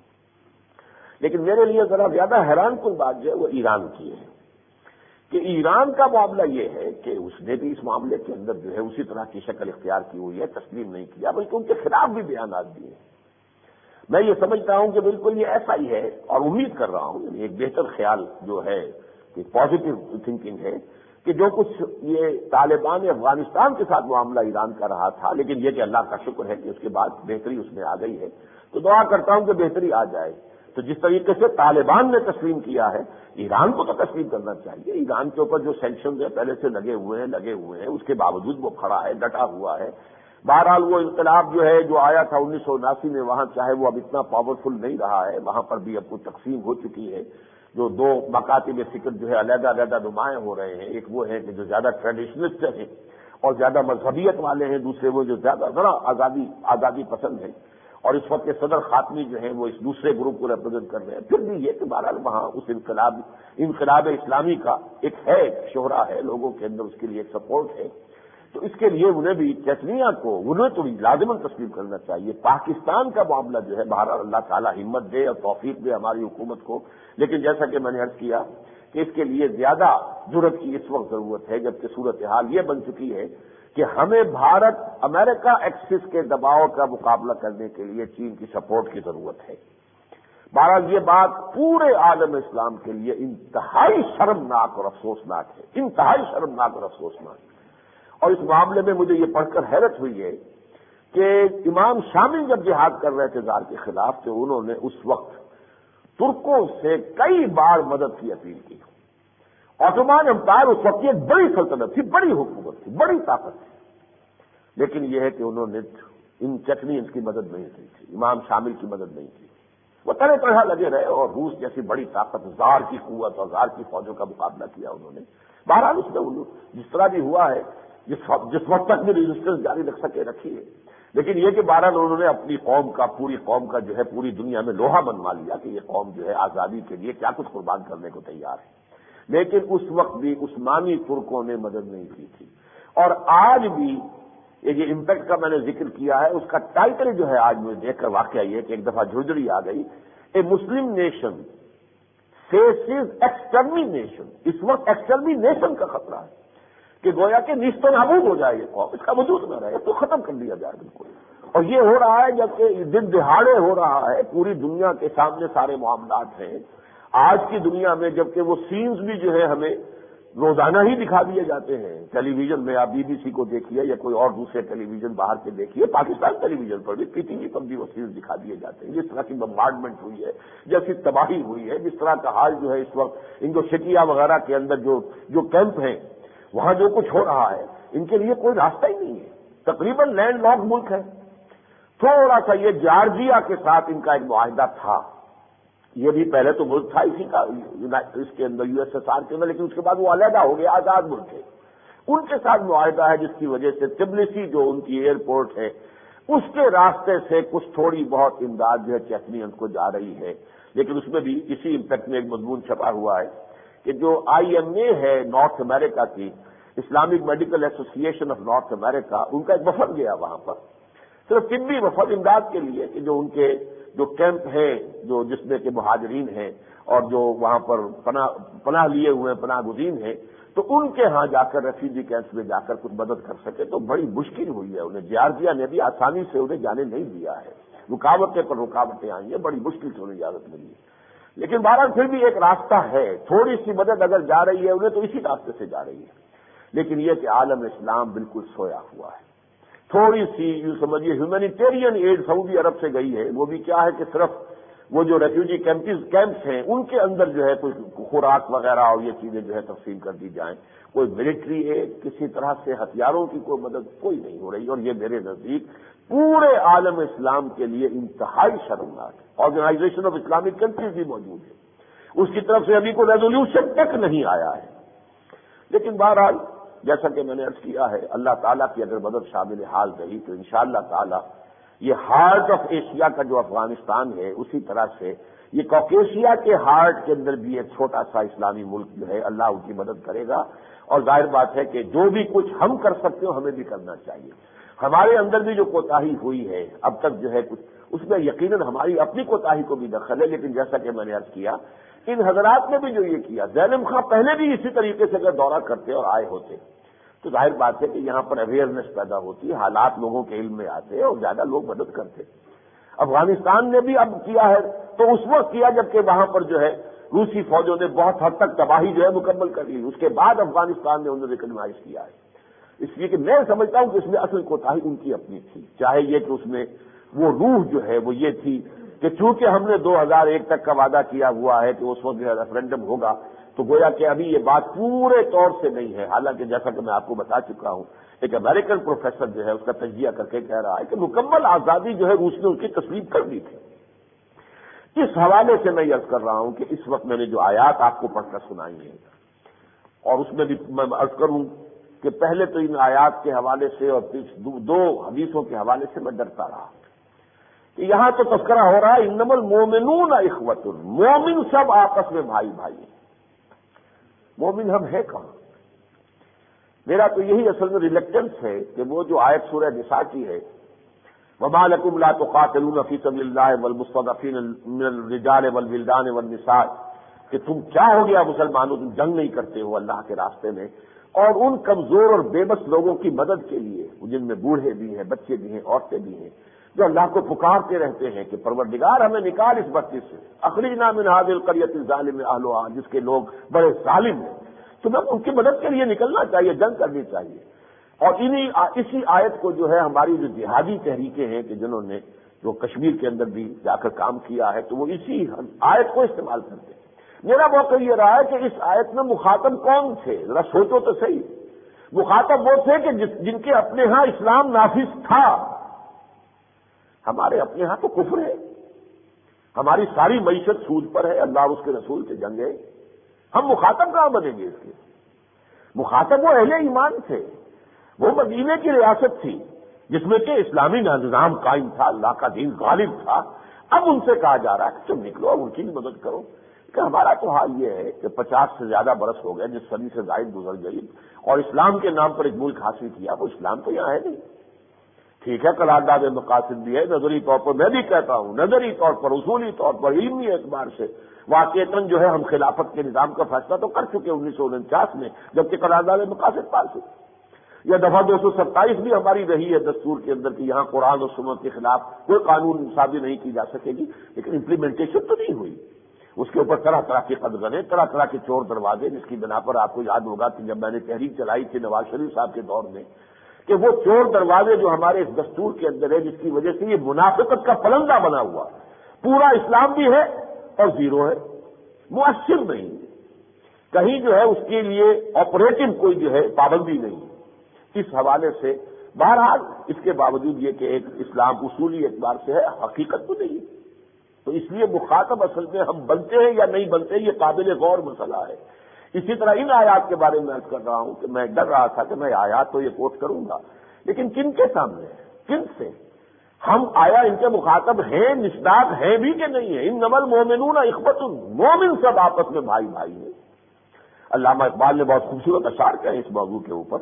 لیکن میرے لیے ذرا زیادہ حیران کن بات جو ہے وہ ایران کی ہے کہ ایران کا معاملہ یہ ہے کہ اس نے بھی اس معاملے کے اندر جو ہے اسی طرح کی شکل اختیار کی ہوئی ہے، تسلیم نہیں کیا بلکہ ان کے خلاف بھی بیانات دیے۔ میں یہ سمجھتا ہوں کہ بالکل یہ ایسا ہی ہے، اور امید کر رہا ہوں ایک بہتر خیال جو ہے کہ پازیٹو تھنکنگ ہے کہ جو کچھ یہ طالبان افغانستان کے ساتھ معاملہ ایران کا رہا تھا، لیکن یہ کہ اللہ کا شکر ہے کہ اس کے بعد بہتری اس میں آ گئی ہے، تو دعا کرتا ہوں کہ بہتری آ جائے۔ تو جس طریقے سے طالبان نے تسلیم کیا ہے، ایران کو تو تسلیم کرنا چاہیے۔ ایران کے اوپر جو سینکشنز ہیں پہلے سے لگے ہوئے ہیں لگے ہوئے ہیں اس کے باوجود وہ کھڑا ہے، ڈٹا ہوا ہے۔ بہرحال وہ انقلاب جو ہے جو آیا تھا انیس سو اناسی میں، وہاں چاہے وہ اب اتنا پاورفل نہیں رہا ہے، وہاں پر بھی اب کچھ تقسیم ہو چکی ہے، جو دو مکاتب فکر جو ہے علیحدہ علیحدہ نمایاں ہو رہے ہیں۔ ایک وہ ہے کہ جو زیادہ ٹریڈیشنلسٹ ہیں اور زیادہ مذہبیت والے ہیں، دوسرے وہ جو زیادہ ذرا آزادی آزادی پسند ہیں، اور اس وقت کے صدر خاتمی جو ہیں وہ اس دوسرے گروپ کو ریپرزینٹ کر رہے ہیں۔ پھر بھی یہ کہ بہرحال وہاں اس انقلاب انقلاب اسلامی کا ایک ہے شہرا ہے، لوگوں کے اندر اس کے لیے ایک سپورٹ ہے، تو اس کے لیے انہیں بھی چچنیا کو انہیں تو لازماً تسلیم کرنا چاہیے۔ پاکستان کا معاملہ جو ہے بہرحال اللہ تعالیٰ ہمت دے اور توفیق دے ہماری حکومت کو، لیکن جیسا کہ میں نے عرض کیا کہ اس کے لیے زیادہ ضرورت کی اس وقت ضرورت ہے جبکہ صورتحال یہ بن چکی ہے کہ ہمیں بھارت امریکہ ایکسس کے دباؤ کا مقابلہ کرنے کے لیے چین کی سپورٹ کی ضرورت ہے۔ بہرحال یہ بات پورے عالم اسلام کے لیے انتہائی شرمناک اور افسوسناک ہے، انتہائی شرمناک اور افسوسناک۔ اور اس معاملے میں مجھے یہ پڑھ کر حیرت ہوئی ہے کہ امام شامی جب جہاد کر رہے تھے زار کے خلاف تو انہوں نے اس وقت ترکوں سے کئی بار مدد کی اپیل کی۔ عثمان امپائر اس وقت ایک بڑی سلطنت تھی، بڑی حکومت تھی، بڑی طاقت تھی، لیکن یہ ہے کہ انہوں نے ان چچنیز کی مدد نہیں کی تھی، امام شامل کی مدد نہیں کی۔ وہ طرح طرح لگے رہے اور روس جیسی بڑی طاقت، زار کی قوت اور زار کی فوجوں کا مقابلہ کیا انہوں نے۔ بہرحال اس میں جس طرح بھی ہوا ہے، جس جس وقت تک بھی ریزسٹنس جاری رکھ سکے رکھی ہے، لیکن یہ کہ بہرحال انہوں نے اپنی قوم کا پوری قوم کا جو ہے پوری دنیا میں لوہا منوا لیا کہ یہ قوم جو ہے آزادی کے لیے کیا کچھ قربان کرنے کو تیار ہے۔ لیکن اس وقت بھی عثمانی ترکوں نے مدد نہیں کی تھی، اور آج بھی یہ جو امپیکٹ کا میں نے ذکر کیا ہے اس کا ٹائٹل جو ہے آج مجھے دیکھ کر واقعہ یہ کہ ایک دفعہ جھڑجھڑی آ گئی، اے مسلم نیشن فیسز ایکسٹرمینیشن۔ اس وقت ایکسٹرمینیشن کا خطرہ ہے کہ گویا کہ نیست و نابود ہو جائے یہ قوم، اس کا وجود نہ رہے تو ختم کر دیا جائے بالکل۔ اور یہ ہو رہا ہے جبکہ دن دہاڑے ہو رہا ہے، پوری دنیا کے سامنے سارے معاملات ہیں آج کی دنیا میں، جبکہ وہ سینز بھی جو ہے ہمیں روزانہ ہی دکھا دیے جاتے ہیں ٹیلی ویژن میں۔ آپ بی بی سی کو دیکھیے یا کوئی اور دوسرے ٹیلی ویژن باہر کے دیکھیے، پاکستان ٹیلی ویژن پر بھی پی ٹی وی پر بھی وہ سینز دکھا دیے جاتے ہیں، جس طرح کی بمبارڈمنٹ ہوئی ہے، جیسی تباہی ہوئی ہے، جس طرح کا حال جو ہے اس وقت انڈو شکیا وغیرہ کے اندر جو جو کیمپ ہیں وہاں جو کچھ ہو رہا ہے، ان کے لیے کوئی راستہ ہی نہیں ہے۔ تقریباً لینڈ لاک ملک ہے، تھوڑا سا یہ جارجیا کے ساتھ ان کا ایک معاہدہ تھا، یہ بھی پہلے تو ملک تھا اسی کا اس کے اندر یو ایس ایس آر کے اندر، لیکن اس کے بعد وہ علیحدہ ہو گیا، آزاد ملک ہے۔ ان کے ساتھ معاہدہ ہے جس کی وجہ سے تبلیسی جو ان کی ایئرپورٹ ہے اس کے راستے سے کچھ تھوڑی بہت امداد جو ہے چیچنیئنز کو جا رہی ہے، لیکن اس میں بھی اسی امپیکٹ میں ایک مضمون چھپا ہوا ہے کہ جو آئی ایم اے ہے نارتھ امریکہ کی، اسلامک میڈیکل ایسوسی ایشن آف نارتھ امریکہ، ان کا ایک وفد گیا وہاں پر، صرف طبی وفد امداد کے لیے کہ جو ان کے جو کیمپ ہیں جو جس میں کہ مہاجرین ہیں اور جو وہاں پر پناہ پناہ لیے ہوئے پناہ گزین ہیں، تو ان کے ہاں جا کر ریفیوجی کیمپس میں جا کر کچھ مدد کر سکے تو بڑی مشکل ہوئی ہے انہیں. جارجیا نے بھی آسانی سے انہیں جانے نہیں دیا ہے, رکاوٹیں پر رکاوٹیں آئی ہیں, بڑی مشکل سے انہیں اجازت ملی ہے. لیکن بہرحال پھر بھی ایک راستہ ہے, تھوڑی سی مدد اگر جا رہی ہے انہیں تو اسی راستے سے جا رہی ہے. لیکن یہ کہ عالم اسلام بالکل سویا ہوا ہے. تھوڑی سی یوں سمجھیے ہیومینیٹیرین ایڈ سعودی عرب سے گئی ہے, وہ بھی کیا ہے کہ صرف وہ جو ریفیوجی کیمپس ہیں ان کے اندر جو ہے کوئی خوراک وغیرہ اور یہ چیزیں جو ہے تقسیم کر دی جائیں. کوئی ملٹری ایڈ, کسی طرح سے ہتھیاروں کی کوئی مدد کوئی نہیں ہو رہی, اور یہ میرے نزدیک پورے عالم اسلام کے لیے انتہائی شرمناک ہے. آرگنائزیشن آف اسلامک کنٹریز بھی موجود ہے, اس کی طرف سے ابھی کوئی ریزولوشن تک نہیں آیا ہے. لیکن بہرحال جیسا کہ میں نے عرض کیا ہے, اللہ تعالیٰ کی اگر مدد شامل حال رہی تو انشاءاللہ تعالیٰ یہ ہارٹ آف ایشیا کا جو افغانستان ہے, اسی طرح سے یہ کوکیشیا کے ہارٹ کے اندر بھی ایک چھوٹا سا اسلامی ملک جو ہے, اللہ ان کی مدد کرے گا. اور ظاہر بات ہے کہ جو بھی کچھ ہم کر سکتے ہو ہمیں بھی کرنا چاہیے. ہمارے اندر بھی جو کوتاہی ہوئی ہے اب تک جو ہے کچھ, اس میں یقیناً ہماری اپنی کوتاہی کو بھی دخل ہے. لیکن جیسا کہ میں نے عرض کیا, ان حضرات نے بھی جو یہ کیا, زینب خان پہلے بھی اسی طریقے سے اگر دورہ کرتے اور آئے ہوتے تو ظاہر بات ہے کہ یہاں پر اویئرنیس پیدا ہوتی, حالات لوگوں کے علم میں آتے اور زیادہ لوگ مدد کرتے. افغانستان نے بھی اب کیا ہے تو اس وقت کیا جبکہ وہاں پر جو ہے روسی فوجوں نے بہت حد تک تباہی جو ہے مکمل کر لی, اس کے بعد افغانستان نے انہیں ریکگنائز کیا ہے. اس لیے کہ میں سمجھتا ہوں کہ اس میں اصل کوتاہی ان کی اپنی تھی, چاہے یہ کہ اس میں وہ روح جو ہے وہ یہ تھی کہ چونکہ ہم نے دو ہزار ایک تک کا وعدہ کیا ہوا ہے کہ اس وقت جو ریفرینڈم ہوگا, تو گویا کہ ابھی یہ بات پورے طور سے نہیں ہے. حالانکہ جیسا کہ میں آپ کو بتا چکا ہوں, ایک امریکن پروفیسر جو ہے اس کا تجزیہ کر کے کہہ رہا ہے کہ مکمل آزادی جو ہے روس نے اس کی تسلیم کر دی تھی. اس حوالے سے میں عرض کر رہا ہوں کہ اس وقت میں نے جو آیات آپ کو پڑھ کر سنائی ہیں, اور اس میں بھی میں عرض کروں کہ پہلے تو ان آیات کے حوالے سے اور دو حدیثوں کے حوالے سے میں ڈرتا رہا کہ یہاں تو تذکرہ ہو رہا ہے انما المؤمنون اخوۃ, مومن سب آپس میں بھائی بھائی ہیں. مومن ہم ہیں کہاں؟ میرا تو یہی اصل میں ریلیکٹنس ہے کہ وہ جو آیت سورہ نساء کی ہے, وما لکم لا تقاتلون فی سبیل اللہ والمستضعفین من الرجال والولدان والنساء, کہ تم کیا ہو گیا مسلمانوں, تم جنگ نہیں کرتے ہو اللہ کے راستے میں, اور ان کمزور اور بے بس لوگوں کی مدد کے لیے, جن میں بوڑھے بھی ہیں, بچے بھی ہیں, عورتیں بھی ہیں, جو اللہ کو پکارتے رہتے ہیں کہ پروردگار ہمیں نکال اس بستی سے, اخرجنا من هذه القرية الظالم اهلها, جس کے لوگ بڑے ظالم ہیں, تو ہمیں ان کی مدد کے لیے نکلنا چاہیے, جنگ کرنی چاہیے. اور انہی اسی آیت کو جو ہے ہماری جو جہادی تحریکیں ہیں کہ جنہوں نے جو کشمیر کے اندر بھی جا کر کام کیا ہے, تو وہ اسی آیت کو استعمال کرتے ہیں. میرا موقع یہ رہا ہے کہ اس آیت میں مخاطب کون تھے, ذرا سوچو تو صحیح. مخاطب وہ تھے کہ جن کے اپنے ہاں اسلام نافذ تھا. ہمارے اپنے ہاں تو کفر ہے, ہماری ساری معیشت سود پر ہے, اللہ اور اس کے رسول سے جنگ ہے. ہم مخاطب کہاں بنیں گے اس کے؟ مخاطب وہ اہل ایمان تھے, وہ مدینے کی ریاست تھی جس میں کہ اسلامی نظام قائم تھا, اللہ کا دین غالب تھا. اب ان سے کہا جا رہا ہے کہ تم نکلو, ان کی بھی مدد کرو. کہ ہمارا تو حال یہ ہے کہ پچاس سے زیادہ برس ہو گئے جس صدی سے زائد گزر گئی, اور اسلام کے نام پر ایک ملک حاصل کیا, وہ اسلام تو یہاں ہے نہیں. ٹھیک ہے, قرارداد مقاصد بھی ہے, نظری طور پر میں بھی کہتا ہوں, نظری طور پر, اصولی طور پر, علمی اعتبار سے واقعتاً جو ہے ہم خلافت کے نظام کا فیصلہ تو کر چکے انیس سو انچاس میں, جبکہ قرارداد مقاصد پاس ہوئی. یا دفعہ دو سو ستائیس بھی ہماری رہی ہے دستور کے اندر کہ یہاں قرآن اور سنت کے خلاف کوئی قانون صادر نہیں کی جا سکے گی, لیکن امپلیمنٹیشن تو نہیں ہوئی. اس کے اوپر طرح طرح کے قدغنے, طرح طرح کے چور دروازے, جس کی بنا پر آپ کو یاد ہوگا کہ جب میں نے تحریک چلائی تھی نواز شریف صاحب کے دور میں, کہ وہ چور دروازے جو ہمارے اس دستور کے اندر ہے, جس کی وجہ سے یہ منافقت کا پلندہ بنا ہوا, پورا اسلام بھی ہے اور زیرو ہے, مؤثر نہیں, کہیں جو ہے اس کے لیے آپریٹو کوئی جو ہے پابندی نہیں. اس حوالے سے بہرحال اس کے باوجود یہ کہ ایک اسلام اصولی اعتبار سے ہے, حقیقت تو نہیں. تو اس لیے مخاطب اصل میں ہم بنتے ہیں یا نہیں بنتے, یہ قابل غور مسئلہ ہے. اسی طرح ان آیات کے بارے میں عرض کر رہا ہوں کہ میں ڈر رہا تھا کہ میں آیات تو یہ کوٹ کروں گا, لیکن کن کے سامنے, کن سے ہم آیا ان کے مخاطب ہیں, مصداق ہیں بھی کہ نہیں ہے؟ انما المؤمنون اخوۃ, مومن سب آپس میں بھائی بھائی ہیں. علامہ اقبال نے بہت خوبصورت اشعار کہے اس موضوع کے اوپر,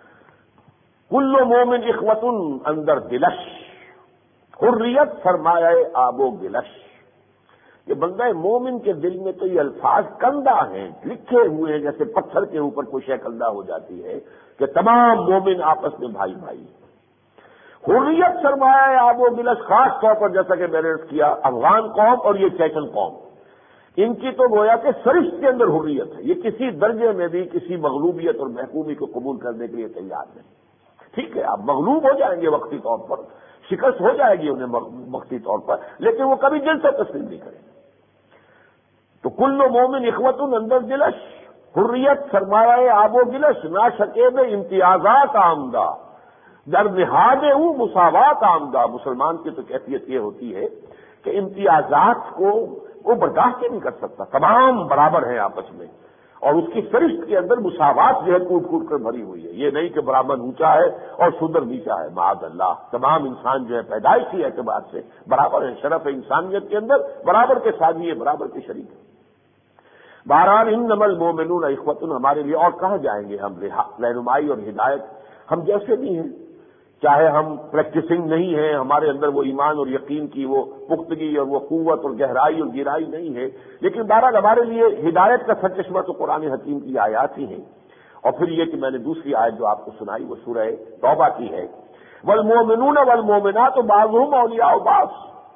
کل مومن اخوۃ اندر دلش, حریت سرمایہ آب و گلش, کہ بندہ مومن کے دل میں تو یہ الفاظ کندہ ہیں، لکھے ہوئے ہیں، جیسے پتھر کے اوپر کوئی شے کندہ ہو جاتی ہے کہ تمام مومن آپس میں بھائی بھائی۔ حریت سرمایہ آب و گلش، خاص طور پر جیسا کہ میں نے عرض کیا افغان قوم اور یہ چیچن قوم، ان کی تو گویا کہ سرشت کے اندر حریت ہے، یہ کسی درجے میں بھی کسی مغلوبیت اور محکومی کو قبول کرنے کے لیے تیار نہیں۔ ٹھیک ہے آپ مغلوب ہو جائیں گے وقتی طور پر، شکست ہو جائے گی انہیں وقتی طور پر، لیکن وہ کبھی دل سے تسلیم نہیں کریں گے۔ تو کل مومن اخوت اندر دلش، حریت سرمایہ آب و گلش، نہ شکے میں امتیازات آمدہ، در نہاد او مساوات آمدہ۔ مسلمان کی تو کیفیت یہ ہوتی ہے کہ امتیازات کو وہ برداشت نہیں کر سکتا، تمام برابر ہیں آپس میں، اور اس کی سرشت کے اندر مساوات جو ہے کوٹ کوٹ کر بھری ہوئی ہے۔ یہ نہیں کہ برہمن اونچا ہے اور شودر نیچا ہے، معاذ اللہ، تمام انسان جو ہے پیدائشی اعتبار سے برابر ہے، شرف انسانیت کے اندر برابر کے ساتھی ہے، برابر کے شریک ہے۔ بہرحال انما المؤمنون اخوۃ، ہمارے لیے اور کہاں جائیں گے ہم رہنمائی اور ہدایت، ہم جیسے بھی ہیں، چاہے ہم پریکٹسنگ نہیں ہیں، ہمارے اندر وہ ایمان اور یقین کی وہ پختگی اور وہ قوت اور گہرائی اور گہرائی نہیں ہے، لیکن بہرحال ہمارے لیے ہدایت کا سرچشمہ تو قرآن حکیم کی آیات ہی ہیں۔ اور پھر یہ کہ میں نے دوسری آیت جو آپ کو سنائی وہ سورہ توبہ کی ہے، والمؤمنون والمؤمنات بعضهم اولیاء بعض،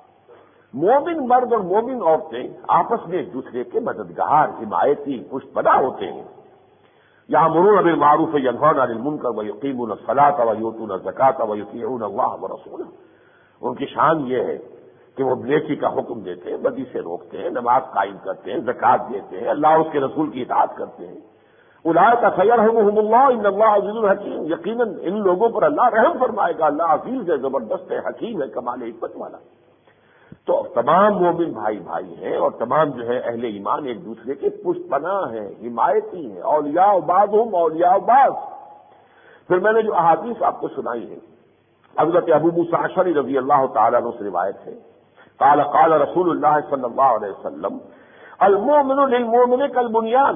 مومن مرد اور مومن عورتیں آپس میں ایک دوسرے کے مددگار، حمایتی، پشت پناہ ہوتے ہیں۔ یامرون بالمعروف وینہون عن المنکر ویقیمون الصلاۃ ویؤتون الزکاۃ ویطیعون اللہ ورسولہ، ان کی شان یہ ہے کہ وہ نیکی کا حکم دیتے ہیں، بدی سے روکتے ہیں، نماز قائم کرتے ہیں، زکوٰۃ دیتے ہیں، اللہ اور اس کے رسول کی اطاعت کرتے ہیں۔ اولئک سیرحمهم اللہ ان اللہ عزیز حکیم، یقیناً ان لوگوں پر اللہ رحم فرمائے گا، اللہ عزیز ہے، زبردست ہے، حکیم ہے، کمال حکمت والا۔ تو تمام مومن بھائی بھائی ہیں، اور تمام جو ہے اہل ایمان ایک دوسرے کے پشت پناہ ہیں، حمایتی ہیں، اولیاء بعضهم اولیاء بعض۔ پھر میں نے جو احادیث آپ کو سنائی ہے، حضرت ابو موسیٰ اشعری رضی اللہ تعالیٰ عنہ سے روایت ہے، قال قال رسول اللہ صلی اللہ علیہ وسلم المؤمن للمؤمن کالبنیان،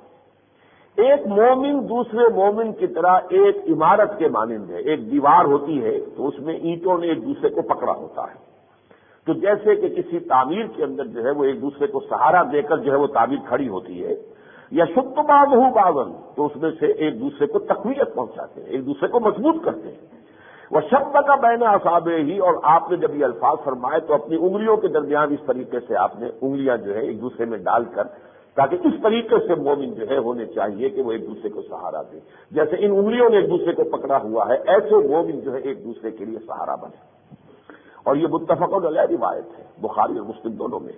ایک مومن دوسرے مومن کی طرح ایک عمارت کے مانند ہے، ایک دیوار ہوتی ہے تو اس میں اینٹوں نے ایک دوسرے کو پکڑا ہوتا ہے، تو جیسے کہ کسی تعمیر کے اندر جو ہے وہ ایک دوسرے کو سہارا دے کر جو ہے وہ تعمیر کھڑی ہوتی ہے، یا شق بعضہ بعضا، تو اس میں سے ایک دوسرے کو تقویت پہنچاتے ہیں، ایک دوسرے کو مضبوط کرتے ہیں۔ وشبک بین اصابعہ، اور آپ نے جب یہ الفاظ فرمائے تو اپنی انگلیوں کے درمیان اس طریقے سے آپ نے انگلیاں جو ہے ایک دوسرے میں ڈال کر، تاکہ اس طریقے سے مومن جو ہے ہونے چاہیے کہ وہ ایک دوسرے کو سہارا دے، جیسے ان انگلیوں نے ایک دوسرے کو پکڑا ہوا ہے، ایسے مومن جو ہے ایک دوسرے کے لیے سہارا بنے۔ اور یہ متفق علیہ روایت ہے، بخاری اور مسلم دونوں میں۔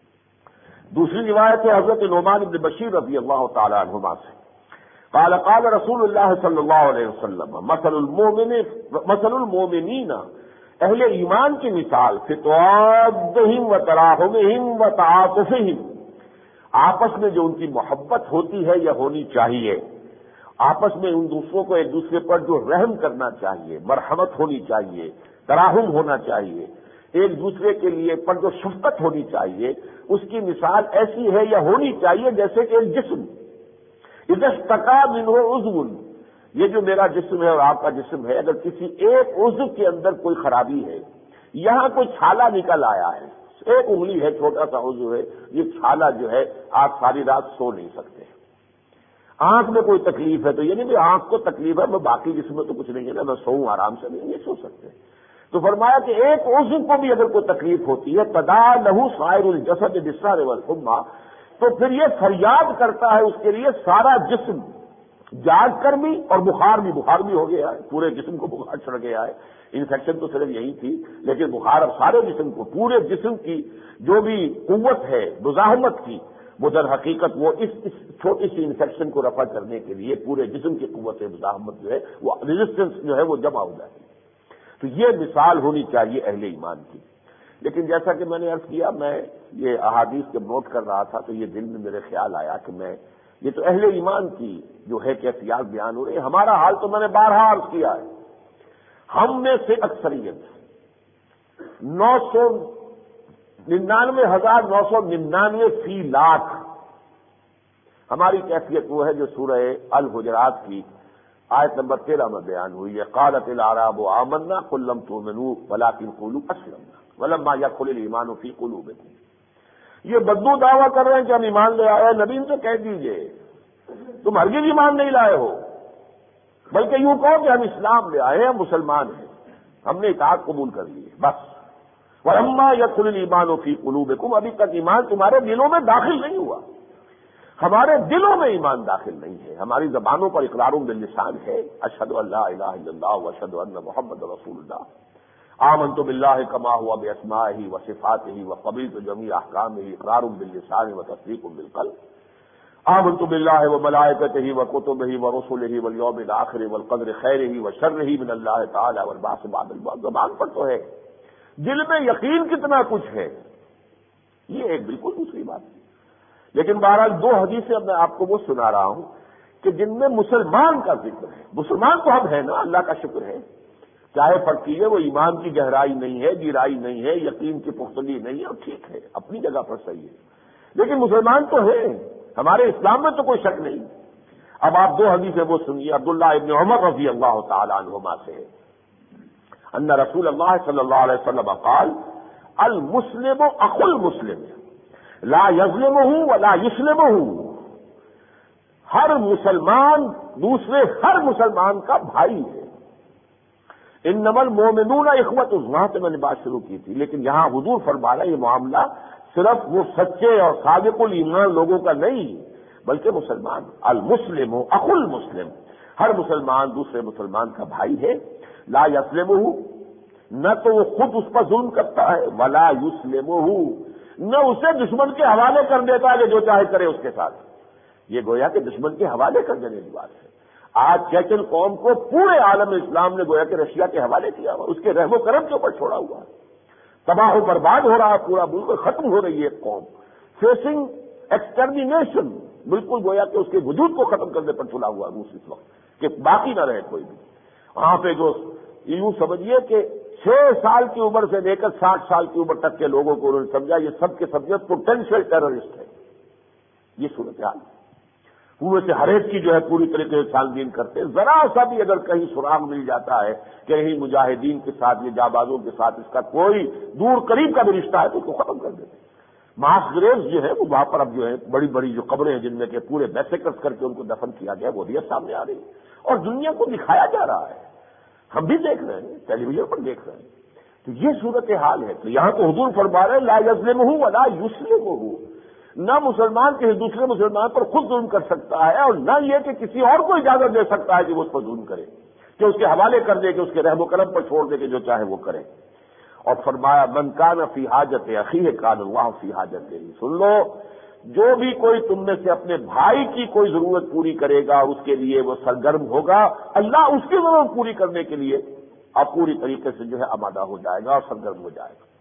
دوسری روایت ہے حضرت نعمان بن بشیر رضی اللہ تعالی عنہما سے، قال قال رسول اللہ صلی اللہ علیہ وسلم مثل المؤمن مثل المؤمنین، اہل ایمان کی مثال فی توادہم و تراحمہم و تعاطفہم، آپس میں جو ان کی محبت ہوتی ہے یا ہونی چاہیے، آپس میں ان دوسروں کو ایک دوسرے پر جو رحم کرنا چاہیے، مرحمت ہونی چاہیے، تراحم ہونا چاہیے، ایک دوسرے کے لیے پر جو شفقت ہونی چاہیے، اس کی مثال ایسی ہے یا ہونی چاہیے جیسے کہ ایک جسم، اذا اشتکا منہ عضو، یہ جو میرا جسم ہے اور آپ کا جسم ہے، اگر کسی ایک عضو کے اندر کوئی خرابی ہے، یہاں کوئی چھالا نکل آیا ہے، ایک انگلی ہے، چھوٹا سا عضو ہے، یہ چھالا جو ہے آپ ساری رات سو نہیں سکتے۔ آنکھ میں کوئی تکلیف ہے تو یہ نہیں کہ آنکھ کو تکلیف ہے، میں باقی جسم میں تو کچھ نہیں ہے نا، میں سوؤں آرام سے، نہیں یہ سو سکتے۔ تو فرمایا کہ ایک عضو کو بھی اگر کوئی تکلیف ہوتی ہے، تدا لہو سائر الجسد بالسہر والحمى، تو پھر یہ فریاد کرتا ہے اس کے لیے سارا جسم، جاگ کر بھی اور بخار بھی، بخار بھی ہو گیا ہے، پورے جسم کو بخار چڑھ گیا ہے، انفیکشن تو صرف یہی تھی، لیکن بخار اب سارے جسم کو، پورے جسم کی جو بھی قوت ہے مزاحمت کی، وہ در حقیقت وہ اس اس چھوٹی سی انفیکشن کو رفع کرنے کے لیے پورے جسم کی قوت مزاحمت جو ہے وہ ریزسٹنس جو ہے وہ جمع ہو جاتی ہے۔ تو یہ مثال ہونی چاہیے اہل ایمان کی۔ لیکن جیسا کہ میں نے عرض کیا، میں یہ احادیث جب نوٹ کر رہا تھا تو یہ دل میں میرے خیال آیا کہ میں یہ تو اہل ایمان کی جو ہے کیفیات بیان ہو رہی ہے، ہمارا حال تو میں نے بارہا عرض کیا ہے، ہم میں سے اکثریت نو سو ننانوے ہزار نو سو ننانوے فی لاکھ ہماری کیفیت وہ ہے جو سورہ الحجرات کی آیت نمبر تیرہ میں بیان ہوئی ہے، قالت الاعراب آمنا قل لم تؤمنوا ولکن قولوا اسلمنا ولما يدخل الايمان في قلوبكم۔ یہ بدو دعویٰ کر رہے ہیں کہ ہم ایمان لے آئے، نبی ان سے کہہ دیجئے تم ہرگز ایمان نہیں لائے ہو، بلکہ یوں کہو کہ ہم اسلام لے آئے ہیں، ہم مسلمان ہیں، ہم نے اطاعت قبول کر لی ہے بس۔ وَلَمَّا يَدْخُلِ الْإِيمَانُ فِي قُلُوبِكُمْ، ابھی تک ایمان تمہارے دلوں میں داخل نہیں ہوا، ہمارے دلوں میں ایمان داخل نہیں ہے، ہماری زبانوں پر اقرار باللسان ہے، اشہد ان لا الہ الا اللہ واشہد ان محمد رسول اللہ، آمنت باللہ کما ہوا باسمائہ وصفاتہ وقبلت جمیع احکامہ اقرار باللسان وتصدیق بالقلب، آمنت باللہ وملائکتہ وکتبہ ورسلہ والیوم الآخر والقدر خیرہ وشرہ من اللہ تعالی والبعث بعد الموت۔ زبان پر تو ہے، دل میں یقین کتنا کچھ ہے یہ ایک بالکل دوسری بات ہے۔ لیکن بہرحال دو حدیثیں میں آپ کو وہ سنا رہا ہوں کہ جن میں مسلمان کا ذکر ہے، مسلمان تو ہم ہیں نا، اللہ کا شکر ہے، چاہے فرق کیجیے وہ ایمان کی گہرائی نہیں ہے، گہرائی نہیں ہے، یقین کی پختگی نہیں ہے، اور ٹھیک ہے اپنی جگہ پر صحیح ہے، لیکن مسلمان تو ہیں، ہمارے اسلام میں تو کوئی شک نہیں۔ اب آپ دو حدیثیں وہ سنیے، عبداللہ ابن عمر رضی اللہ تعالی عنہما سے ان رسول اللہ صلی اللہ علیہ وسلم قال المسلم اخو المسلم لا یظلمہ ولا یسلمہ، ہر مسلمان دوسرے ہر مسلمان کا بھائی ہے۔ انما المؤمنون اخوۃ، وہاں سے میں نے بات شروع کی تھی، لیکن یہاں حضور فرما رہا ہے یہ معاملہ صرف وہ سچے اور صادق الایمان لوگوں کا نہیں بلکہ مسلمان، المسلم اخو المسلم، ہر مسلمان دوسرے مسلمان کا بھائی ہے، لا یسلمہ، نہ تو وہ خود اس پر ظلم کرتا ہے، ولا یسلمہ، نہ اسے دشمن کے حوالے کر دیتا ہے کہ جو چاہے کرے اس کے ساتھ، یہ گویا کہ دشمن کے حوالے کر دینے کی بات ہے۔ آج چیچن قوم کو پورے عالم اسلام نے گویا کہ رشیا کے حوالے کیا ہوا، اس کے رحم و کرم کے اوپر چھوڑا ہوا ہے، تباہ و برباد ہو رہا ہے پورا ملک، ختم ہو رہی ہے ایک قوم، فیسنگ ایکسٹرمینیشن، بالکل گویا کہ اس کے وجود کو ختم کرنے پر تلا ہوا روس اس وقت کہ باقی نہ رہے کوئی بھی۔ وہاں پہ جو یوں سمجھیے کہ چھ سال کی عمر سے لے کر ساٹھ سال کی عمر تک کے لوگوں کو انہوں نے سمجھا یہ سب کے سب پوٹینشیل ٹیررسٹ ہے، یہ صورتحال ان میں سے ہر ایک کی جو ہے پوری طریقے سے چھانبین کرتے ہیں، ذرا سا بھی اگر کہیں سراغ مل جاتا ہے کہ کہیں مجاہدین کے ساتھ یا جابازوں کے ساتھ اس کا کوئی دور قریب کا بھی رشتہ ہے تو اس کو ختم کر دیتے ہیں۔ ماس گریوز جو ہے وہ وہاں پر اب جو ہے بڑی بڑی جو قبریں ہیں جن میں کہ پورے میسیکرز کر کے ان کو دفن کیا گیا، وہ بھی سامنے آ رہی ہے اور دنیا کو دکھایا جا رہا ہے، ہم بھی دیکھ رہے ہیں، ٹیلی ویژن پر دیکھ رہے ہیں، تو یہ صورتحال ہے۔ تو یہاں تو حضور فرما رہے ہیں لا یظلمہ ولا یسلمہ، نہ مسلمان کسی دوسرے مسلمان پر خود ظلم کر سکتا ہے اور نہ یہ کہ کسی اور کو اجازت دے سکتا ہے کہ وہ اس پر ظلم کرے، کہ اس کے حوالے کر دے، کہ اس کے رحم و کرم پر چھوڑ دے کہ جو چاہے وہ کرے۔ اور فرمایا من کان فی حاجت اخیہ کان اللہ فی حاجتہ، سن لو جو بھی کوئی تم میں سے اپنے بھائی کی کوئی ضرورت پوری کرے گا اور اس کے لیے وہ سرگرم ہوگا، اللہ اس کی ضرورت پوری کرنے کے لیے اب پوری طریقے سے جو ہے آمادہ ہو جائے گا اور سرگرم ہو جائے گا۔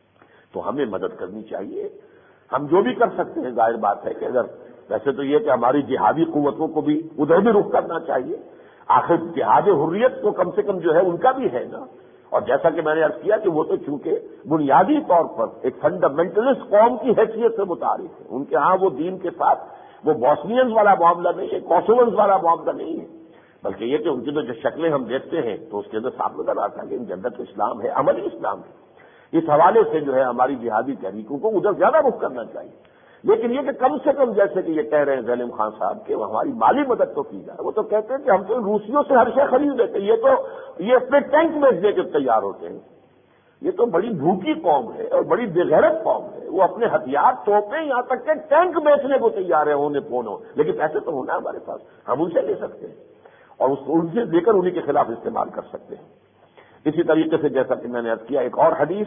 تو ہمیں مدد کرنی چاہیے، ہم جو بھی کر سکتے ہیں، ظاہر بات ہے کہ اگر ویسے تو یہ کہ ہماری جہادی قوتوں کو بھی ادھر بھی رخ کرنا چاہیے، آخر جہاد حریت تو کم سے کم جو ہے ان کا بھی ہے نا، اور جیسا کہ میں نے عرض کیا کہ وہ تو چونکہ بنیادی طور پر ایک فنڈامنٹلسٹ قوم کی حیثیت سے متعارف ہے، ان کے ہاں وہ دین کے ساتھ وہ بوسنینز والا معاملہ نہیں ہے، کوسوونز والا معاملہ نہیں ہے، بلکہ یہ کہ ان کی تو جو شکلیں ہم دیکھتے ہیں تو اس کے اندر صاف نظر آتا ہے کہ ان کے اندر تو اسلام ہے، عملی اسلام ہے۔ اس حوالے سے جو ہے ہماری جہادی تحریکوں کو ادھر زیادہ رخ کرنا چاہیے، لیکن یہ کہ کم سے کم جیسے کہ یہ کہہ رہے ہیں ظالم خان صاحب کہ وہ ہماری مالی مدد تو کی جائے۔ وہ تو کہتے ہیں کہ ہم تو روسیوں سے ہر شے خرید لیتے ہیں، یہ تو یہ اپنے ٹینک بیچنے کے تیار ہوتے ہیں، یہ تو بڑی بھوکی قوم ہے اور بڑی بےغیرت قوم ہے، وہ اپنے ہتھیار توپیں یہاں تک کہ ٹینک بیچنے کو تیار ہے ہونے پونوں، لیکن پیسے تو ہونا ہے ہمارے پاس، ہم ان سے لے سکتے ہیں اور اس ان سے لے کر انہیں کے خلاف استعمال کر سکتے ہیں۔ اسی طریقے سے جیسا کہ میں نے عرض کیا ایک اور حدیث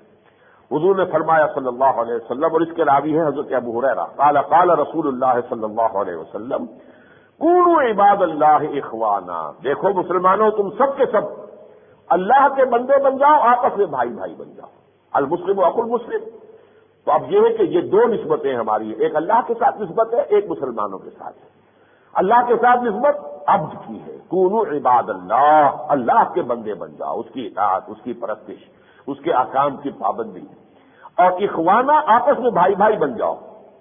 حضور نے فرمایا صلی اللہ علیہ وسلم، اور اس کے راوی ہے حضرت ابو ہریرہ، قال قال رسول اللہ صلی اللہ علیہ وسلم کونوا عباد اللہ اخوانا، دیکھو مسلمانوں تم سب کے سب اللہ کے بندے بن جاؤ، آپس میں بھائی بھائی بن جاؤ، المسلم اخو المسلم۔ تو اب یہ ہے کہ یہ دو نسبتیں ہماری ہیں، ایک اللہ کے ساتھ نسبت ہے، ایک مسلمانوں کے ساتھ ہے۔ اللہ کے ساتھ نسبت عبد کی ہے، کونوا عباد اللہ، اللہ کے بندے بن جاؤ، اس کی اطاعت، اس کی پرستش، اس کے احکام کی پابندی، اور اخوانا آپس میں بھائی بھائی بن جاؤ،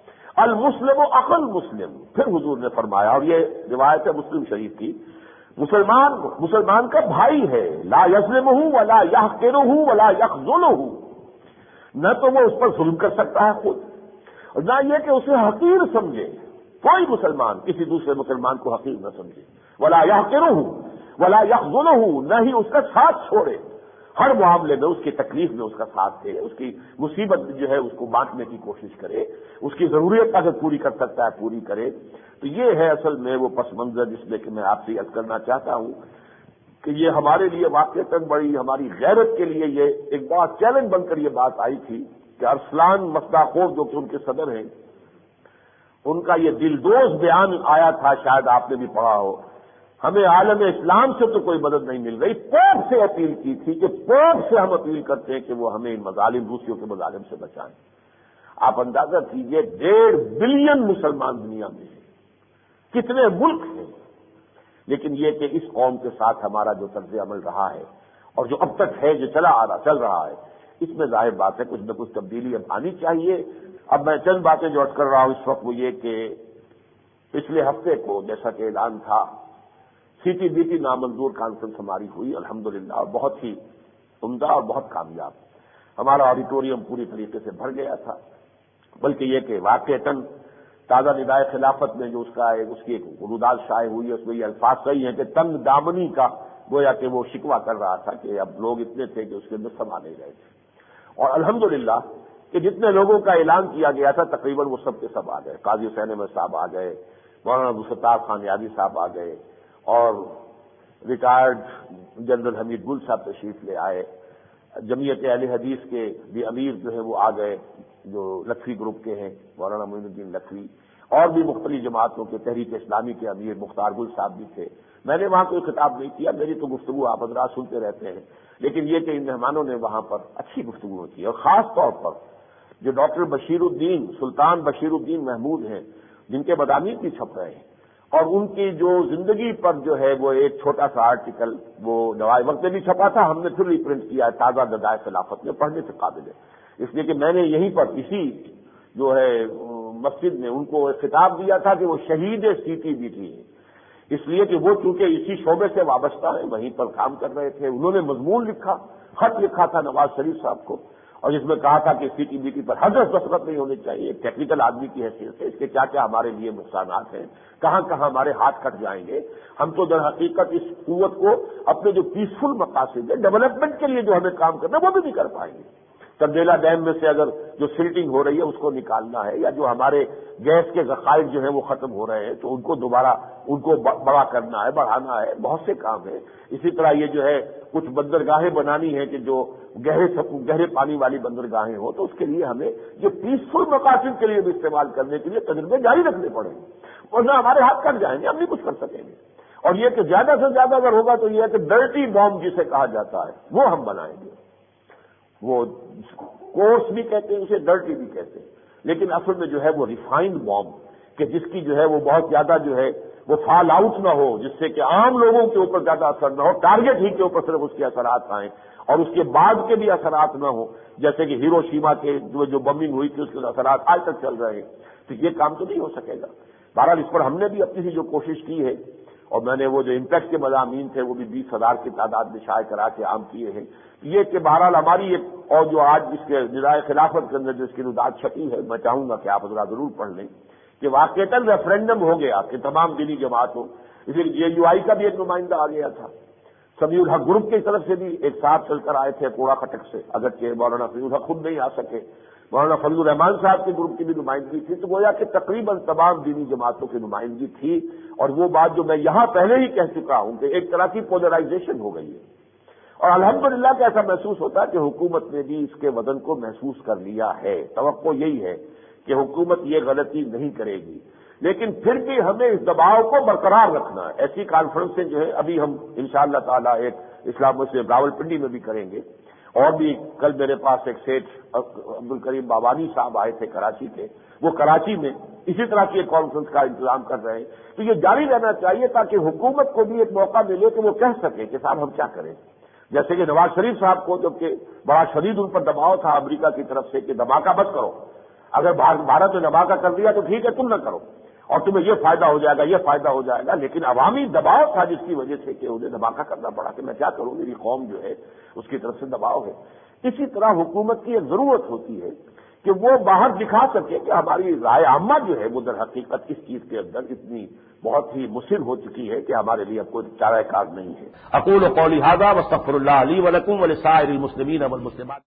المسلم اخو المسلم۔ پھر حضور نے فرمایا، اور یہ روایت ہے مسلم شریف کی، مسلمان مسلمان کا بھائی ہے، لا یظلمہ ولا یحقرہ ولا یخذلہ، نہ تو وہ اس پر ظلم کر سکتا ہے خود، اور نہ یہ کہ اسے حقیر سمجھے. کوئی مسلمان کسی دوسرے مسلمان کو حقیر نہ سمجھے. ولا یحقرہ ولا یخذلہ، نہ ہی اس کا ساتھ چھوڑے. ہر معاملے میں اس کی تکلیف میں اس کا ساتھ دے، اس کی مصیبت جو ہے اس کو بانٹنے کی کوشش کرے، اس کی ضروریت اگر پوری کر سکتا ہے پوری کرے. تو یہ ہے اصل میں وہ پس منظر جس میں کہ میں آپ سے عرض کرنا چاہتا ہوں کہ یہ ہمارے لیے واقعتاً بڑی ہماری غیرت کے لیے یہ ایک بڑا چیلنج بن کر یہ بات آئی تھی کہ ارسلان مصداقوف جو کہ ان کے صدر ہیں، ان کا یہ دلدوز بیان آیا تھا، شاید آپ نے بھی پڑھا ہو. ہمیں عالم اسلام سے تو کوئی مدد نہیں مل رہی، پوپ سے اپیل کی تھی کہ پوپ سے ہم اپیل کرتے ہیں کہ وہ ہمیں ان مظالم روسیوں کے مظالم سے بچائیں. آپ اندازہ کیجئے ڈیڑھ بلین مسلمان دنیا میں ہیں، کتنے ملک ہیں، لیکن یہ کہ اس قوم کے ساتھ ہمارا جو طرز عمل رہا ہے اور جو اب تک ہے جو چلا آ رہا چل رہا ہے، اس میں ظاہر بات ہے کچھ نہ کچھ تبدیلی اب آنی چاہیے. اب میں چند باتیں جو عرض کر رہا ہوں اس وقت وہ یہ کہ پچھلے ہفتے کو جیسا کہ اعلان تھا سی ٹی بی ٹی نامنظور کانفرنس ہماری ہوئی الحمدللہ، اور بہت ہی عمدہ اور بہت کامیاب. ہمارا آڈیٹوریم پوری طریقے سے بھر گیا تھا، بلکہ یہ کہ واقعتاً تازہ ندائے خلافت میں جو اس کا ایک اس کی ایک روداد شائع ہوئی ہے، اس میں یہ الفاظ صحیح ہیں کہ تنگ دامنی کا گویا کہ وہ شکوہ کر رہا تھا کہ اب لوگ اتنے تھے کہ اس کے اندر سما نہیں رہے تھے. اور الحمدللہ کہ جتنے لوگوں کا اعلان کیا گیا تھا تقریباً وہ سب کے سب آ گئے. قاضی حسین احمد صاحب آ گئے، مولانا عبدالستار خان یادی صاحب آ گئے، اور ریٹائرڈ جنرل حمید گل صاحب تشریف لے آئے. جمعیت اہل حدیث کے بھی امیر جو ہیں وہ آ گئے، جو لکھوی گروپ کے ہیں مولانا معین الدین لکھوی، اور بھی مختلف جماعتوں کے تحریک اسلامی کے امیر مختار گل صاحب بھی تھے. میں نے وہاں کوئی خطاب نہیں کیا، میری تو گفتگو آپ حضرات سنتے رہتے ہیں، لیکن یہ کہ ان مہمانوں نے وہاں پر اچھی گفتگو کی. اور خاص طور پر جو ڈاکٹر بشیر الدین سلطان بشیر الدین محمود ہیں، جن کے مضامین بھی چھپ رہے ہیں، اور ان کی جو زندگی پر جو ہے وہ ایک چھوٹا سا آرٹیکل وہ نوائے وقت میں بھی چھپا تھا، ہم نے پھر ریپرنٹ کیا ہے تازہ ندائے خلافت میں، پڑھنے سے قابل ہے. اس لیے کہ میں نے یہیں پر اسی جو ہے مسجد میں ان کو خطاب دیا تھا کہ وہ شہید سی ٹی بی ٹی ہیں، اس لیے کہ وہ چونکہ اسی شعبے سے وابستہ ہیں، وہیں پر کام کر رہے تھے. انہوں نے مضمون لکھا، خط لکھا تھا نواز شریف صاحب کو، اور جس میں کہا تھا کہ سی ٹی بی ٹی پر حدث دستخط نہیں ہونے چاہیے. ایک ٹیکنیکل آدمی کی حیثیت سے اس کے کیا کیا ہمارے لیے نقصانات ہیں، کہاں کہاں ہمارے ہاتھ کٹ جائیں گے. ہم تو در حقیقت اس قوت کو اپنے جو پیسفل مقاصد ہے ڈیولپمنٹ کے لیے جو ہمیں کام کرنا ہے وہ بھی نہیں کر پائیں گے. تبدیلا ڈیم میں سے اگر جو سلٹنگ ہو رہی ہے اس کو نکالنا ہے، یا جو ہمارے گیس کے ذخائر جو ہیں وہ ختم ہو رہے ہیں تو ان کو دوبارہ ان کو بڑا کرنا ہے، بڑھانا ہے، بہت سے کام ہیں. اسی طرح یہ جو ہے کچھ بندرگاہیں بنانی ہیں کہ جو گہرے گہرے پانی والی بندرگاہیں ہوں، تو اس کے لیے ہمیں جو پیسفل مقاصد کے لیے بھی استعمال کرنے کے لیے تجربے جاری رکھنے پڑیں گے، ورنہ ہمارے ہاتھ کٹ جائیں گے، ہم نہیں کچھ کر سکیں گے. اور یہ کہ زیادہ سے زیادہ اگر ہوگا تو یہ ہے کہ ڈرٹی بام جسے کہا جاتا ہے وہ ہم بنائیں گے. وہ کورس بھی کہتے ہیں اسے، ڈرٹی بھی کہتے ہیں، لیکن اصل میں جو ہے وہ ریفائنڈ بام کہ جس کی جو ہے وہ بہت زیادہ جو ہے وہ فال آؤٹ نہ ہو، جس سے کہ عام لوگوں کے اوپر زیادہ اثر نہ ہو، ٹارگٹ ہی کے اوپر صرف اس کے اثرات آئیں اور اس کے بعد کے بھی اثرات نہ ہوں، جیسے کہ ہیروشیما کے جو بمبنگ ہوئی تھی اس کے اثرات آج تک چل رہے ہیں. تو یہ کام تو نہیں ہو سکے گا. بہرحال اس پر ہم نے بھی اپنی سی جو کوشش کی ہے، اور میں نے وہ جو امپیکٹ کے مضامین تھے وہ بھی بیس ہزار کی تعداد میں شائع کرا کے عام کیے ہیں. یہ کہ بہرحال ہماری ایک اور جو آج اس کے ندائے خلافت کے اندر جو اس کی روداد چھپی ہے، میں چاہوں گا کہ آپ حضرات ضرور پڑھ لیں کہ واقعتاً ریفرینڈم ہو گیا کہ تمام دینی جماعتوں، اسی لیے جے یو آئی کا بھی ایک نمائندہ آ گیا تھا، سمیع الحق گروپ کی طرف سے بھی ایک ساتھ چل کر آئے تھے کوڑا کھٹک سے، اگرچہ مولانا سمیع الحق خود نہیں آ سکے، مولانا فضل الرحمان صاحب کے گروپ کی بھی نمائندگی تھی. تو گویا کہ تقریباً تمام دینی جماعتوں کی نمائندگی تھی. اور وہ بات جو میں یہاں پہلے ہی کہہ چکا ہوں کہ ایک طرح کی پولرائزیشن ہو گئی ہے، اور الحمدللہ کہ ایسا محسوس ہوتا ہے کہ حکومت نے بھی اس کے وزن کو محسوس کر لیا ہے. توقع یہی ہے کہ حکومت یہ غلطی نہیں کرے گی، لیکن پھر بھی ہمیں اس دباؤ کو برقرار رکھنا ہے. ایسی کانفرنسیں جو ہے ابھی ہم انشاءاللہ تعالی ایک اسلام مسلم راولپنڈی میں بھی کریں گے، اور بھی کل میرے پاس ایک سیٹھ عبد الکریم بابانی صاحب آئے تھے کراچی کے، وہ کراچی میں اسی طرح کی ایک کانفرنس کا انتظام کر رہے ہیں. تو یہ جاری رہنا چاہیے تاکہ حکومت کو بھی ایک موقع ملے کہ وہ کہہ سکے کہ صاحب ہم کیا کریں. جیسے کہ نواز شریف صاحب کو جبکہ بڑا شدید ان پر دباؤ تھا امریکہ کی طرف سے کہ دھماکہ مت کرو، اگر بھارت نے دھماکہ کر دیا تو ٹھیک ہے تم نہ کرو اور تمہیں یہ فائدہ ہو جائے گا یہ فائدہ ہو جائے گا، لیکن عوامی دباؤ تھا جس کی وجہ سے کہ انہیں دھماکہ کرنا پڑا کہ میں کیا کروں، میری قوم جو ہے اس کی طرف سے دباؤ ہے. اسی طرح حکومت کی ایک ضرورت ہوتی ہے کہ وہ باہر دکھا سکے کہ ہماری رائے عامہ جو ہے وہ در حقیقت اس چیز کے اندر اتنی بہت ہی مصر ہو چکی ہے کہ ہمارے لیے اب کوئی چارہ کار نہیں ہے۔ اقول قولی ھذا واستغفر اللہ لی ولکم ولسائر المسلمین والمسلمات۔